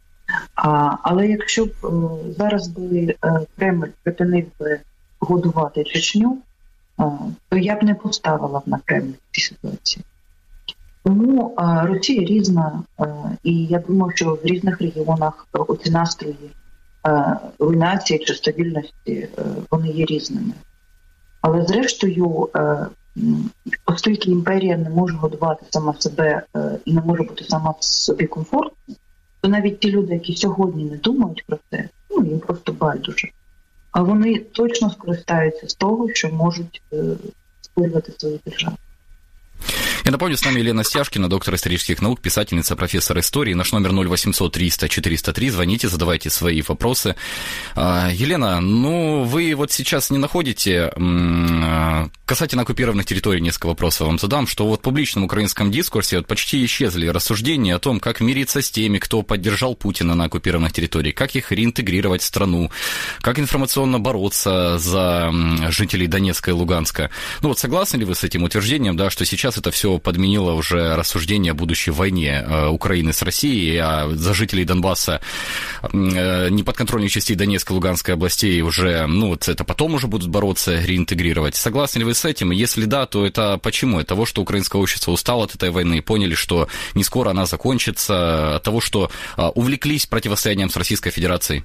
S9: Але якщо б зараз би Кремль припинив би годувати Чечню, то я б не поставила на Кремль в цій ситуації. Тому Росія різна, і я думаю, що в різних регіонах оці настрої руйнації чи стабільності, вони є різними. Але зрештою, оскільки імперія не може годувати сама себе і не може бути сама собі комфортною, то навіть ті люди, які сьогодні не думають про це, їм просто байдуже. А вони точно скористаються з того, що можуть створювати свою державу.
S2: Я напомню, с нами Елена Стяжкина, доктор исторических наук, писательница, профессор истории. Наш номер 0800 300 403. Звоните, задавайте свои вопросы. Елена, ну, вы вот сейчас не находите, касательно оккупированных территорий, несколько вопросов вам задам, что вот в публичном украинском дискурсе вот почти исчезли рассуждения о том, как мириться с теми, кто поддержал Путина на оккупированных территориях, как их реинтегрировать в страну, как информационно бороться за жителей Донецка и Луганска. Ну вот согласны ли вы с этим утверждением, да, что сейчас это все подменило уже рассуждение о будущей войне Украины с Россией, а за жителей Донбасса, неподконтрольных частей Донецкой и Луганской областей уже, ну вот это потом уже будут бороться, реинтегрировать. Согласны ли вы с этим? Если да, то это почему? От того, что украинское общество устало от этой войны, поняли, что не скоро она закончится, от того, что увлеклись противостоянием с Российской Федерацией?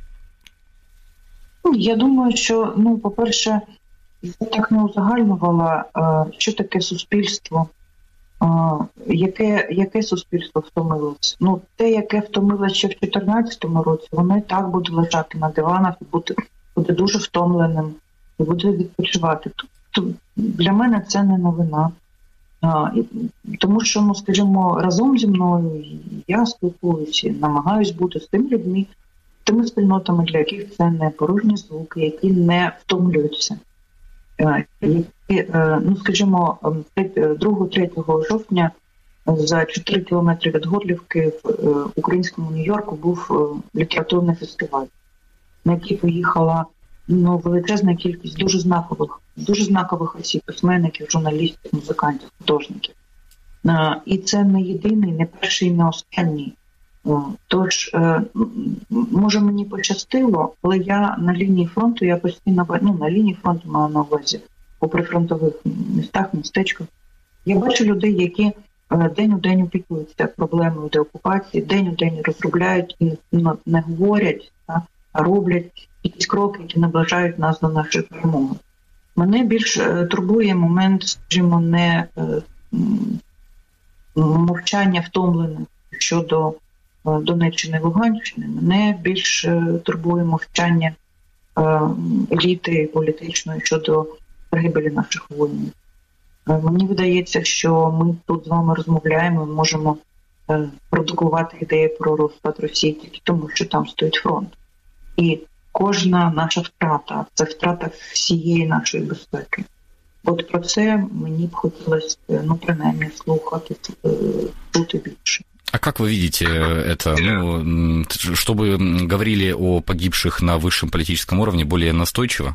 S9: Я думаю, що, по-перше, я так не узагальнювала, що таке суспільство, яке суспільство втомилось. Те, яке втомилось ще в 2014 році, воно і так буде лежати на диванах, і буде дуже втомленим, і буде відпочивати. Тобто для мене це не новина. Тому що, скажімо, разом зі мною я спілкуюся, намагаюсь бути з тими людьми, тими спільнотами, для яких це не порожні звуки, які не втомлюються. Скажімо, 2-3 жовтня за 4 кілометри від Горлівки в українському Нью-Йорку був літературний фестиваль, на який поїхала величезна кількість дуже знакових осіб, письменників, журналістів, музикантів, художників. І це не єдиний, не перший, не останній. Тож, може, мені пощастило, але я на лінії фронту, я постійно, на лінії фронту маю на увазі, у прифронтових містах, містечках, я бачу людей, які день у день опікуються проблемою деокупації, день у день розробляють і не говорять, а роблять якісь кроки, які наближають нас до нашої перемоги. Мене більш турбує момент, скажімо, не мовчання втомлених щодо Донеччини і Луганщини. Мене більш турбує мовчання еліти політичної щодо загибелі наших воїнів. Мені видається, що ми тут з вами розмовляємо, можемо продукувати ідеї про розпад Росії тільки тому, що там стоїть фронт. І кожна наша втрата – це втрата всієї нашої безпеки. От про це мені б хотілося, принаймні, слухати, чути більше.
S2: А как вы видите это? Чтобы говорили о погибших на высшем политическом уровне более настойчиво?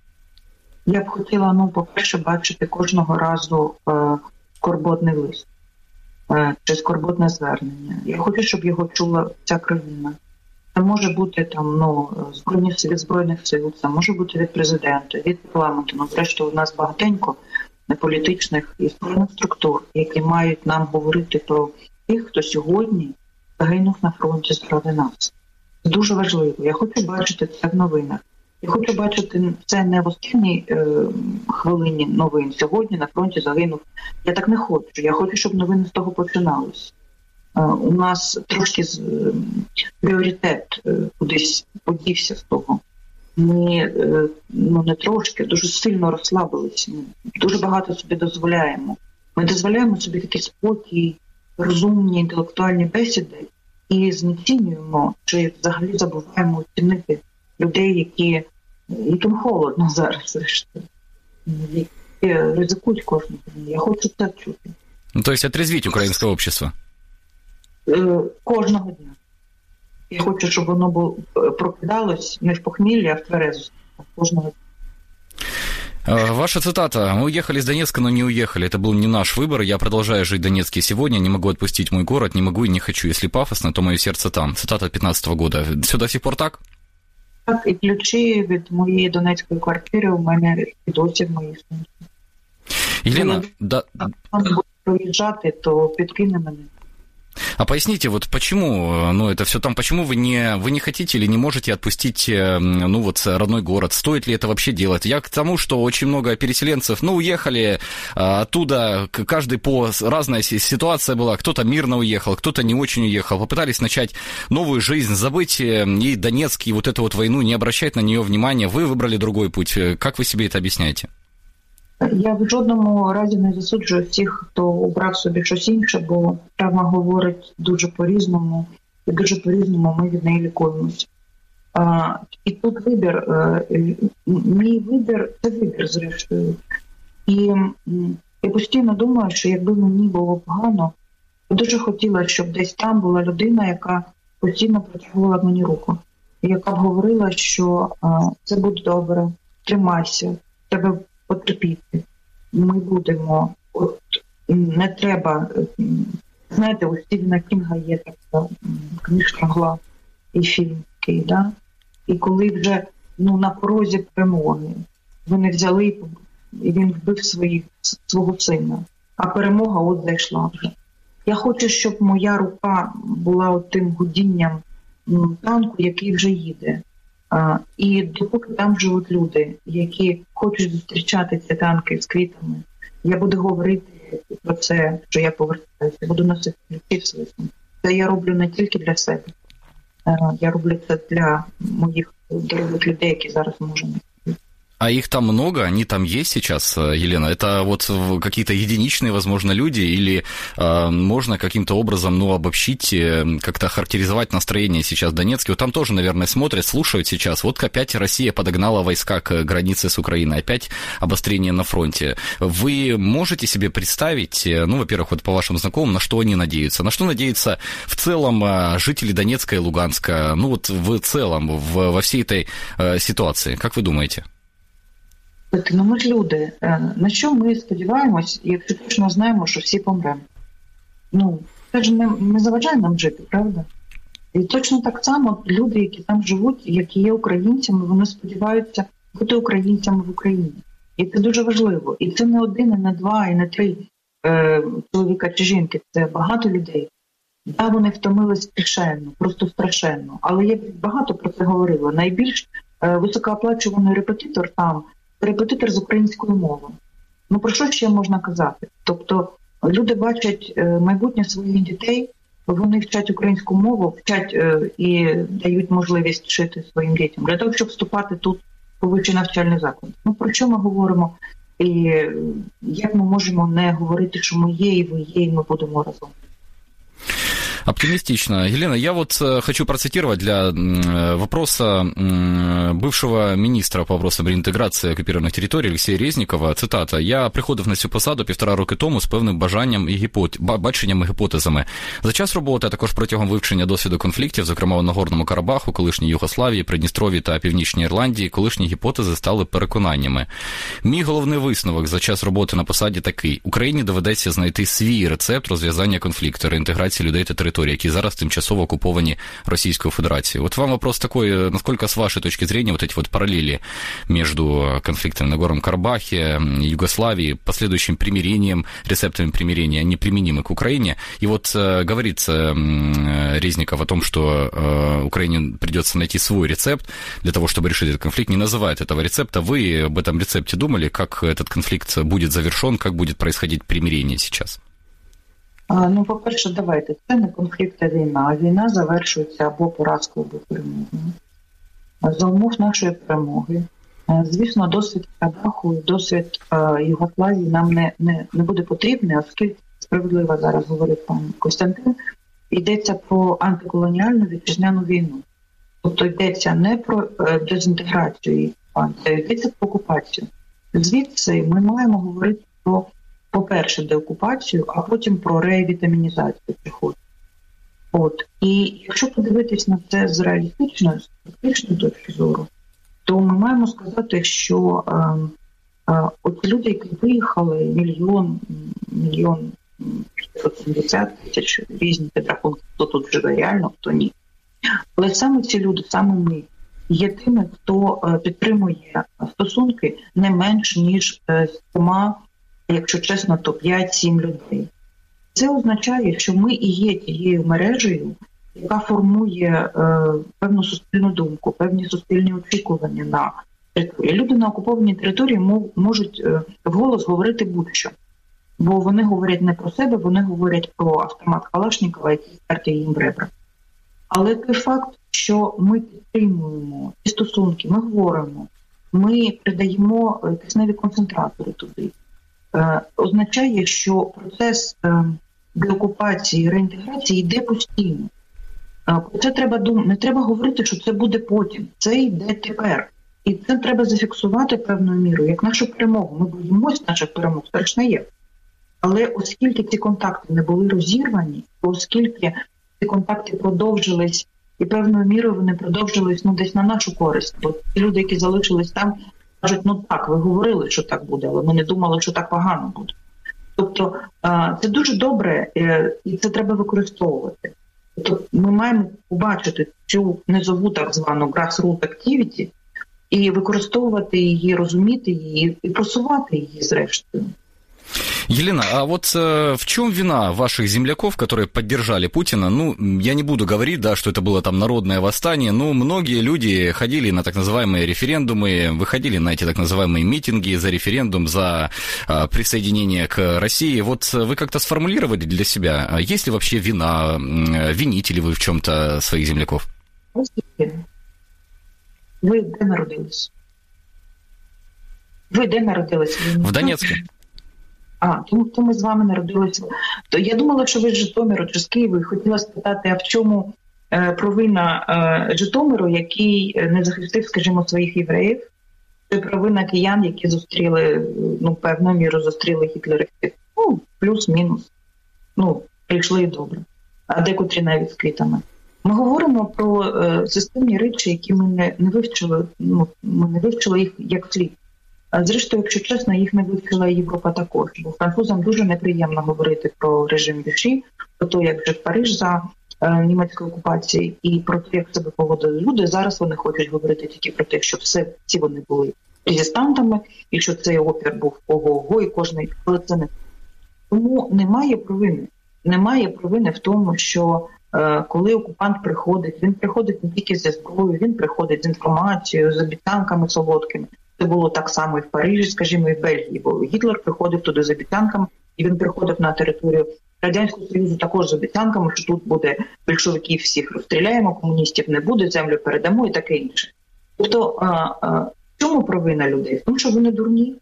S9: Я б хотіла, по-перше, бачити кожного разу скорботний лист чи скорботне звернення. Я хочу, щоб його чула вся країна. Це може бути від Збройних сил, це може бути від президента, від парламенту. Зрештою, у нас багатенько політичних і збройних структур, які мають нам говорити про тих, хто сьогодні загинув на фронті заради нас. Це дуже важливо. Я хочу бачити це в новинах. Я хочу бачити це не в останній хвилині новин. Сьогодні на фронті загинув. Я так не хочу. Я хочу, щоб новини з того починалися. У нас трошки пріоритет кудись подівся з того. Ми, не трошки, дуже сильно розслабилися. Ми дуже багато собі дозволяємо. Ми дозволяємо собі такий спокій, розумні інтелектуальні бесіди і знецінюємо, чи взагалі забуваємо оцінити людей, яким холодно зараз, зрештою, які ризикують кожного дня. Я хочу це чути.
S2: То есть отрезвить украинское общество?
S9: Кожного дня. Я хочу, щоб воно прокидалось не в похміллі, а в тверезості. Кожного дня.
S2: Ваша цитата. «Мы уехали из Донецка, но не уехали. Это был не наш выбор. Я продолжаю жить в Донецке сегодня. Не могу отпустить мой город. Не могу и не хочу. Если пафосно, то мое сердце там». Цитата 2015 года. Все до сих пор так?
S9: Так, і ключі від моєї донецької квартири у мене і досі в моїй сумці.
S2: Елена, да...
S9: Якщо буде проїжджати, то підкине мене.
S2: А поясните, вот почему, это все там, почему вы не хотите или не можете отпустить, родной город? Стоит ли это вообще делать? Я к тому, что очень много переселенцев, уехали оттуда, каждый разная ситуация была, кто-то мирно уехал, кто-то не очень уехал, попытались начать новую жизнь, забыть и Донецк, и вот эту вот войну, не обращать на нее внимания. Вы выбрали другой путь. Как вы себе это объясняете?
S9: Я в жодному разі не засуджую всіх, хто обрав собі щось інше, бо травма говорить дуже по-різному, і дуже по-різному ми від неї лікуємося. І тут вибір, мій вибір – це вибір, зрештою. І я постійно думаю, що якби мені було погано, я дуже хотіла, щоб десь там була людина, яка постійно протягувала мені руку, і яка б говорила, що це буде добре, тримайся, треба потерпіти, ми будемо, не треба, знаєте, у Стівена Кінга є така книжка «Мгла» і фільм такий, да? І коли вже на порозі перемоги вони взяли і він вбив свого сина, а перемога от зайшла вже. Я хочу, щоб моя рука була тим гудінням танку, який вже їде. І допоки там живуть люди, які хочуть зустрічати ці танки з квітами, я буду говорити про це, що я повертаюся, буду носити ключі в свої. Це я роблю не тільки для себе. Я роблю це для моїх дорогих людей, які зараз можуть.
S2: А их там много, они там есть сейчас, Елена? Это вот какие-то единичные, возможно, люди, или можно каким-то образом, обобщить, как-то характеризовать настроение сейчас в Донецке? Вот там тоже, наверное, смотрят, слушают сейчас. Вот опять Россия подогнала войска к границе с Украиной, опять обострение на фронте. Вы можете себе представить, во-первых, вот по вашим знакомым, на что они надеются? На что надеются в целом жители Донецка и Луганска, в целом, во всей этой ситуации? Как вы думаете?
S9: Ми ж люди. На що ми сподіваємось, якщо точно знаємо, що всі помремо? Це ж не заважає нам жити, правда? І точно так само люди, які там живуть, які є українцями, вони сподіваються бути українцями в Україні. І це дуже важливо. І це не один, і не два, і не три чоловіка чи жінки. Це багато людей. Да, вони втомились страшенно, просто страшенно. Але я багато про це говорила. Найбільш високооплачуваний репетитор там – репетитор з українською мовою. Про що ще можна казати? Тобто люди бачать майбутнє своїх дітей, вони вчать українську мову, вчать і дають можливість вчити своїм дітям, для того, щоб вступати тут у вищий навчальний заклад. Про що ми говоримо? І як ми можемо не говорити, що ми є, і ви є, і ми будемо разом?
S2: Оптимистично. Елена, я хочу процитировать для вопроса бывшего министра по вопросам реінтеграції оккупированных територій Олексія Резнікова. Цитата. «Я приходив на цю посаду 1,5 роки тому з певним бажанням і баченням і гіпотезами. За час роботи, а також протягом вивчення досвіду конфліктів, зокрема у Нагорному Карабаху, колишній Югославії, Придністров'ї та Північній Ірландії, колишні гіпотези стали переконаннями. Мій головний висновок за час роботи на посаді такий. Україні доведеться знайти свій рецепт розв'язання конфлікту, реінтеграції людей та територій, які зараз тимчасово окуповані Російською Федерацією. Вам вопрос такой, насколько с вашей точки зрения эти параллели между конфликтом на Нагорном Карабахе, Югославии, последующим примирением, рецептами примирения, они применимы к Украине? И говорится Резников о том, что Украине придется найти свой рецепт для того, чтобы решить этот конфликт, не называет этого рецепта. Вы об этом рецепте думали, как этот конфликт будет завершен, как будет происходить примирение сейчас?
S9: По-перше, давайте. Це не конфлікт, а війна. А війна завершується або поразкою, або перемогою. За умов нашої перемоги, звісно, досвід Карабаху, досвід Югославії нам не буде потрібний, оскільки справедливо зараз говорить пан Костянтин, йдеться про антиколоніальну вітчизняну війну. Тобто йдеться не про дезінтеграцію, а йдеться про окупацію. Звідси ми маємо говорити про, по-перше, деокупацію, а потім про ревітамінізацію приходу. І якщо подивитись на це з реалістичної, з практичної точки зору, то ми маємо сказати, що от люди, які виїхали, мільйон 570 тисяч, різні підрахунки, хто тут живе реально, хто ні. Але саме ці люди, саме ми, є тими, хто підтримує стосунки не менш, ніж з 100, якщо чесно, то 5-7 людей. Це означає, що ми і є тією мережею, яка формує певну суспільну думку, певні суспільні очікування на території. Люди на окупованій території можуть вголос говорити будь-що. Бо вони говорять не про себе, вони говорять про автомат Калашнікова, який стерті їм ребра. Але той факт, що ми підтримуємо ці стосунки, ми говоримо, ми придаємо кисневі концентратори туди. Означає, що процес деокупації, реінтеграції йде постійно. Про це треба думати. Не треба говорити, що це буде потім. Це йде тепер. І це треба зафіксувати певною мірою, як нашу перемогу. Ми боїмося наших перемог, страшно є. Але оскільки ці контакти не були розірвані, оскільки ці контакти продовжились, і певною мірою вони продовжились десь на нашу користь. Бо ті люди, які залишились там, кажуть, так, ви говорили, що так буде, але ми не думали, що так погано буде. Тобто це дуже добре, і це треба використовувати. Тобто ми маємо побачити цю низову так звану grassroots activity і використовувати її, розуміти її і просувати її зрештою.
S2: Елена, а вот в чем вина ваших земляков, которые поддержали Путина? Я не буду говорить, что это было там народное восстание, но многие люди ходили на так называемые референдумы, выходили на эти так называемые митинги за референдум, за присоединение к России. Вот вы как-то сформулировали для себя, есть ли вообще вина, вините ли вы в чем-то своих земляков?
S9: Ви де народились? В
S2: Донецьку.
S9: То ми з вами народилися. То я думала, що ви з Житомиру чи з Києва, і хотіла спитати, а в чому провина Житомиру, який не захистив, скажімо, своїх євреїв, це провина киян, які зустріли, певною мірою зустріли гітлерівців. Плюс-мінус. Прийшли і добре. А декотрі навіть з квітами. Ми говоримо про системні речі, які ми не вивчили, ми не вивчили їх як слід. Зрештою, якщо чесно, їх не вивчила Європа також. Бо французам дуже неприємно говорити про режим Віші, про те, як жив Париж за німецької окупації, і про те, як себе поводили люди. Зараз вони хочуть говорити тільки про те, що всі вони були резистантами, і що цей опір був ого-ого, і кожний, але це не. Тому немає провини. Немає провини в тому, що коли окупант приходить, він приходить не тільки зі зброєю, він приходить з інформацією, з обіцянками солодкими. Це було так само і в Парижі, скажімо, і в Бельгії, бо Гітлер приходив туди з обіцянками, і він приходив на територію Радянського Союзу також з обіцянками, що тут буде більшовиків всіх розстріляємо, комуністів не буде, землю передамо і таке інше. Тобто, в чому провина людей? В тому, що вони дурні.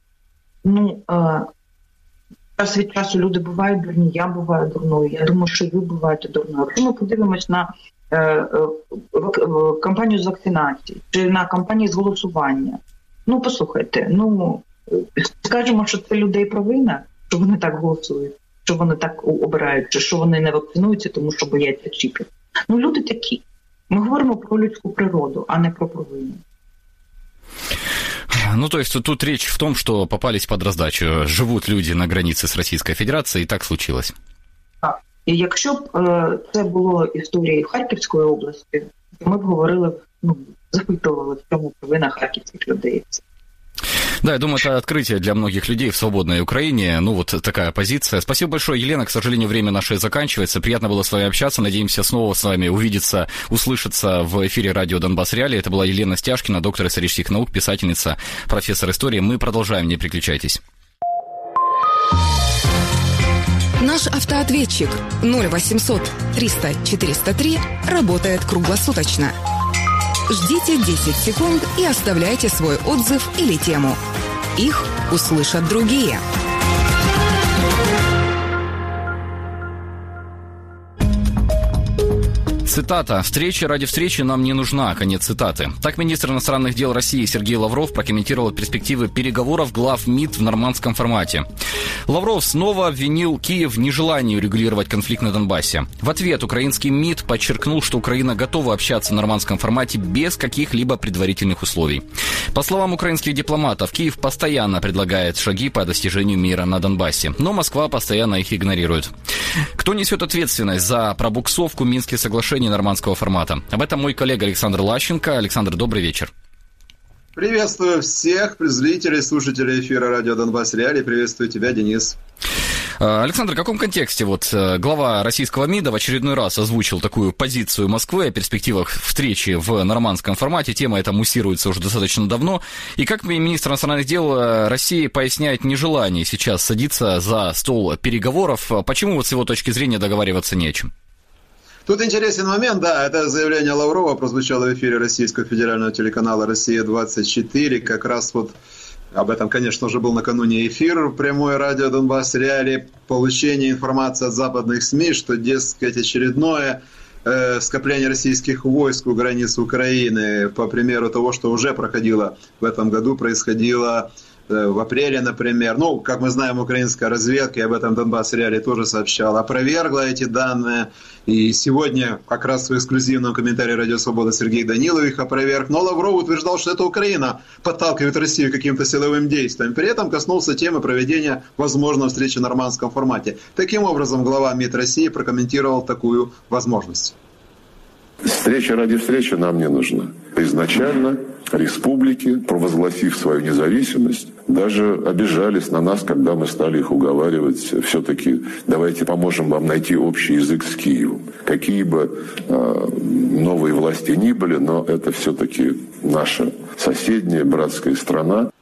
S9: Час від часу люди бувають дурні, я буваю дурною, я думаю, що ви буваєте дурною. Якщо ми подивимось на кампанію з вакцинації чи на кампанії з голосування, послухайте, скажемо, що це людей провина, що вони так голосують, що вони так обирають, чи що вони не вакцинуються, тому що бояться чіпів. Люди такі. Ми говоримо про людську природу, а не про провину.
S2: То есть тут речь в том, что попались под раздачу. Живут люди на границе с Российской Федерацией, и так случилось.
S9: Так. І якщо б це було історією Харківської області, то ми б говорили, запитували, в чому провина харківських людей.
S2: Да, я думаю, это открытие для многих людей в свободной Украине. Вот такая позиция. Спасибо большое, Елена. К сожалению, время наше заканчивается. Приятно было с вами общаться. Надеемся снова с вами увидеться, услышаться в эфире радио «Донбасс Реалии». Это была Елена Стяжкина, доктор исторических наук, писательница, профессор истории. Мы продолжаем, не переключайтесь.
S1: Наш автоответчик 0800 300 403 работает круглосуточно. Ждите 10 секунд и оставляйте свой отзыв или тему. Их услышат другие.
S2: Цитата. «Встреча ради встречи нам не нужна». Конец цитаты. Так министр иностранных дел России Сергей Лавров прокомментировал перспективы переговоров глав МИД в нормандском формате. Лавров снова обвинил Киев в нежелании урегулировать конфликт на Донбассе. В ответ украинский МИД подчеркнул, что Украина готова общаться в нормандском формате без каких-либо предварительных условий. По словам украинских дипломатов, Киев постоянно предлагает шаги по достижению мира на Донбассе, но Москва постоянно их игнорирует. Кто несет ответственность за пробуксовку Минских соглашений нормандского формата? Об этом мой коллега Александр Лащенко. Александр, добрый вечер.
S10: Приветствую всех зрителей, слушателей эфира радио «Донбасс Реалии». Приветствую тебя, Денис.
S2: Александр, в каком контексте глава российского МИДа в очередной раз озвучил такую позицию Москвы о перспективах встречи в нормандском формате? Тема эта муссируется уже достаточно давно. И как министр иностранных дел России поясняет нежелание сейчас садиться за стол переговоров? Почему с его точки зрения договариваться не о чем?
S10: Тут интересен момент, да, это заявление Лаврова прозвучало в эфире российского федерального телеканала «Россия-24», как раз вот об этом, конечно, уже был накануне эфир прямое радио Донбасс Реалии, получение информации от западных СМИ, что, дескать, очередное скопление российских войск у границ Украины, по примеру того, что уже проходило в этом году, происходило в апреле, например. Ну, как мы знаем, украинская разведка, и об этом Донбасс Реалии тоже сообщала, опровергла эти данные. И сегодня как раз в эксклюзивном комментарии «Радио Свобода» Сергей Данилов их опроверг. Но Лавров утверждал, что это Украина подталкивает Россию к каким-то силовым действиям. При этом коснулся темы проведения возможной встречи в нормандском формате. Таким образом, глава МИД России прокомментировал такую возможность.
S11: Встреча ради встречи нам не нужна. Изначально республики, провозгласив свою независимость, даже обижались на нас, когда мы стали их уговаривать, все-таки давайте поможем вам найти общий язык с Киевом. Какие бы новые власти ни были, но это все-таки наша соседняя братская страна.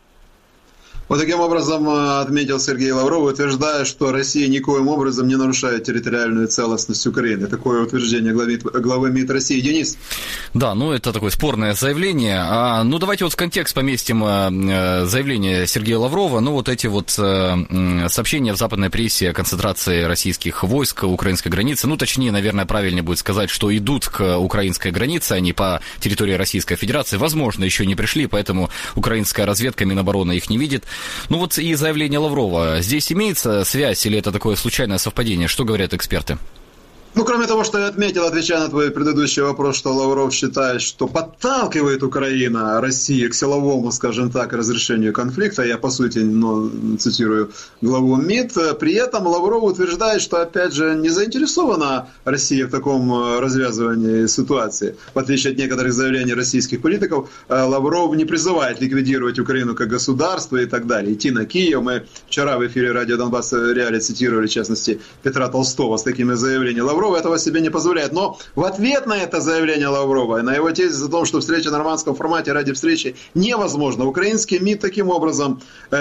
S10: Вот таким образом отметил Сергей Лавров, утверждая, что Россия никоим образом не нарушает территориальную целостность Украины. Такое утверждение главы МИД России. Денис?
S2: Да, ну это такое спорное заявление. Ну давайте вот в контекст поместим заявление Сергея Лаврова. Ну вот эти вот сообщения в западной прессе о концентрации российских войск у украинской границы. Ну точнее, наверное, правильнее будет сказать, что идут к украинской границе, они по территории Российской Федерации. Возможно, еще не пришли, поэтому украинская разведка, Минобороны их не видит. Ну вот и заявление Лаврова. Здесь имеется связь или это такое случайное совпадение? Что говорят эксперты?
S10: Ну, кроме того, что я отметил, отвечая на твой предыдущий вопрос, что Лавров считает, что подталкивает Украина Россию к силовому, скажем так, разрешению конфликта, я, по сути, цитирую главу МИД, при этом Лавров утверждает, что, опять же, не заинтересована Россия в таком развязывании ситуации. В отличие от некоторых заявлений российских политиков, Лавров не призывает ликвидировать Украину как государство и так далее, идти на Киев. Мы вчера в эфире радио Донбасс Реалии цитировали, в частности, Петра Толстого с такими заявлениями. Лавров этого себе не позволяет. Но в ответ на это заявление Лаврова и на его тезис о том, что встреча в нормандском формате ради встречи невозможна, украинский МИД таким образом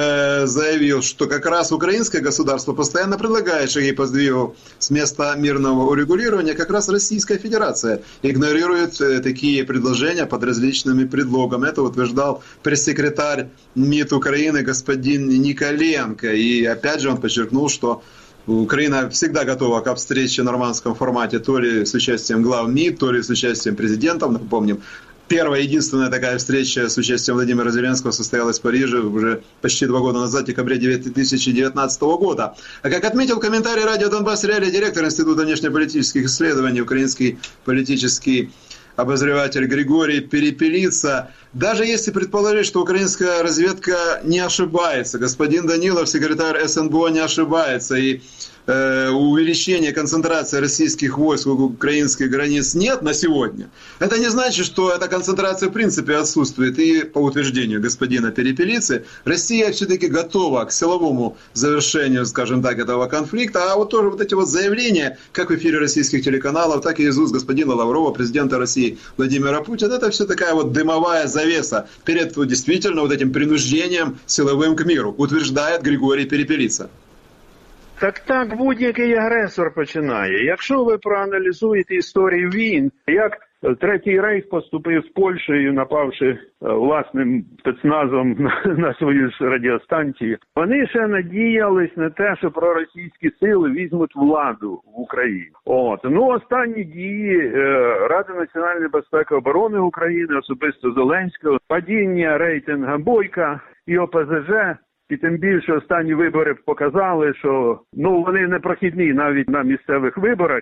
S10: заявил, что как раз украинское государство постоянно предлагает шаги по сдвигу с места мирного урегулирования, как раз Российская Федерация игнорирует такие предложения под различными предлогами. Это утверждал пресс-секретарь МИД Украины господин Николенко. И опять же он подчеркнул, что Украина всегда готова к встрече в нормандском формате, то ли с участием глав МИД, то ли с участием президентов. Напомним, первая единственная такая встреча с участием Владимира Зеленского состоялась в Париже уже почти 2 года назад, в декабре 2019 года. А как отметил в комментарии радио Донбасс Реалии директор Института внешнеполитических исследований, украинский политический обозреватель Григорий Перепелица, даже если предположить, что украинская разведка не ошибается, господин Данилов, секретарь СНБО, не ошибается, и увеличения концентрации российских войск у украинских границ нет на сегодня, это не значит, что эта концентрация в принципе отсутствует. И по утверждению господина Перепелицы, Россия все-таки готова к силовому завершению, скажем так, этого конфликта. А вот тоже вот эти вот заявления, как в эфире российских телеканалов, так и из уст господина Лаврова, президента России Владимира Путина, это все такая вот дымовая завеса перед действительно вот этим принуждением силовым к миру, утверждает Григорий Перепелица.
S12: Так, будь-який агресор починає. Якщо ви проаналізуєте історію війн, як Третій Рейх поступив з Польщею, напавши власним спецназом на свою ж радіостанцію, вони ще надіялись на те, що проросійські сили візьмуть владу в Україні. Останні дії Ради національної безпеки і оборони України, особисто Зеленського, падіння рейтингу Бойка і ОПЗЖ, і тим більше останні вибори показали, що вони непрохідні навіть на місцевих виборах.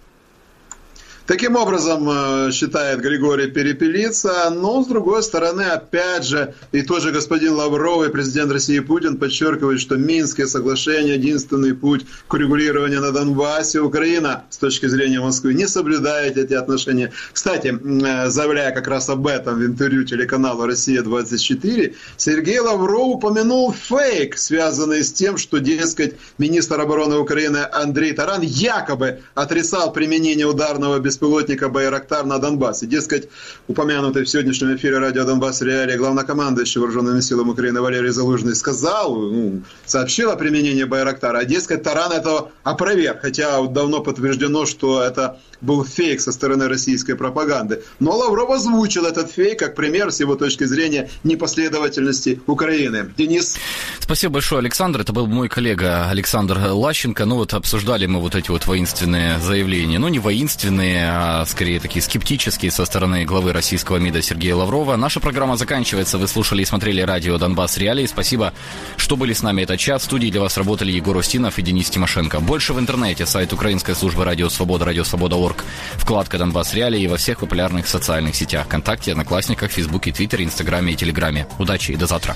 S10: Таким образом, считает Григорий Перепелица, но, с другой стороны, опять же, и тот же господин Лавров и президент России Путин подчеркивают, что Минское соглашение – единственный путь к урегулированию на Донбассе. Украина, с точки зрения Москвы, не соблюдает эти отношения. Кстати, заявляя как раз об этом в интервью телеканалу «Россия-24», Сергей Лавров упомянул фейк, связанный с тем, что, дескать, министр обороны Украины Андрей Таран якобы отрицал применение ударного беспилотника беспилотника «Байрактар» на Донбасс. И, дескать, упомянутый в сегодняшнем эфире радио «Донбасс Реалии» главнокомандующий Вооруженными силами Украины Валерий Залужный сообщил о применении «Байрактара», а, дескать, Таран это опроверг, хотя давно подтверждено, что это был фейк со стороны российской пропаганды. Но Лавров озвучил этот фейк как пример, с его точки зрения, непоследовательности Украины. Денис?
S2: Спасибо большое, Александр. Это был мой коллега Александр Лащенко. Обсуждали мы эти воинственные заявления. Не воинственные, а скорее такие скептические со стороны главы российского МИДа Сергея Лаврова. Наша программа заканчивается. Вы слушали и смотрели радио «Донбасс Реалии». Спасибо, что были с нами этот час. В студии для вас работали Егор Устинов и Денис Тимошенко. Больше в интернете. Сайт украинской службы «Радио Свобода», радиосвобода.орг, вкладка «Донбасс Реалии» и во всех популярных социальных сетях. ВКонтакте, Одноклассниках, Фейсбуке, Твиттере, Инстаграме и Телеграме. Удачи и до завтра.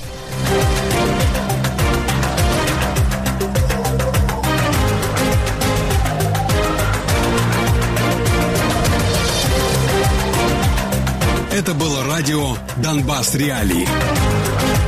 S3: Это было радио «Донбасс Реалии».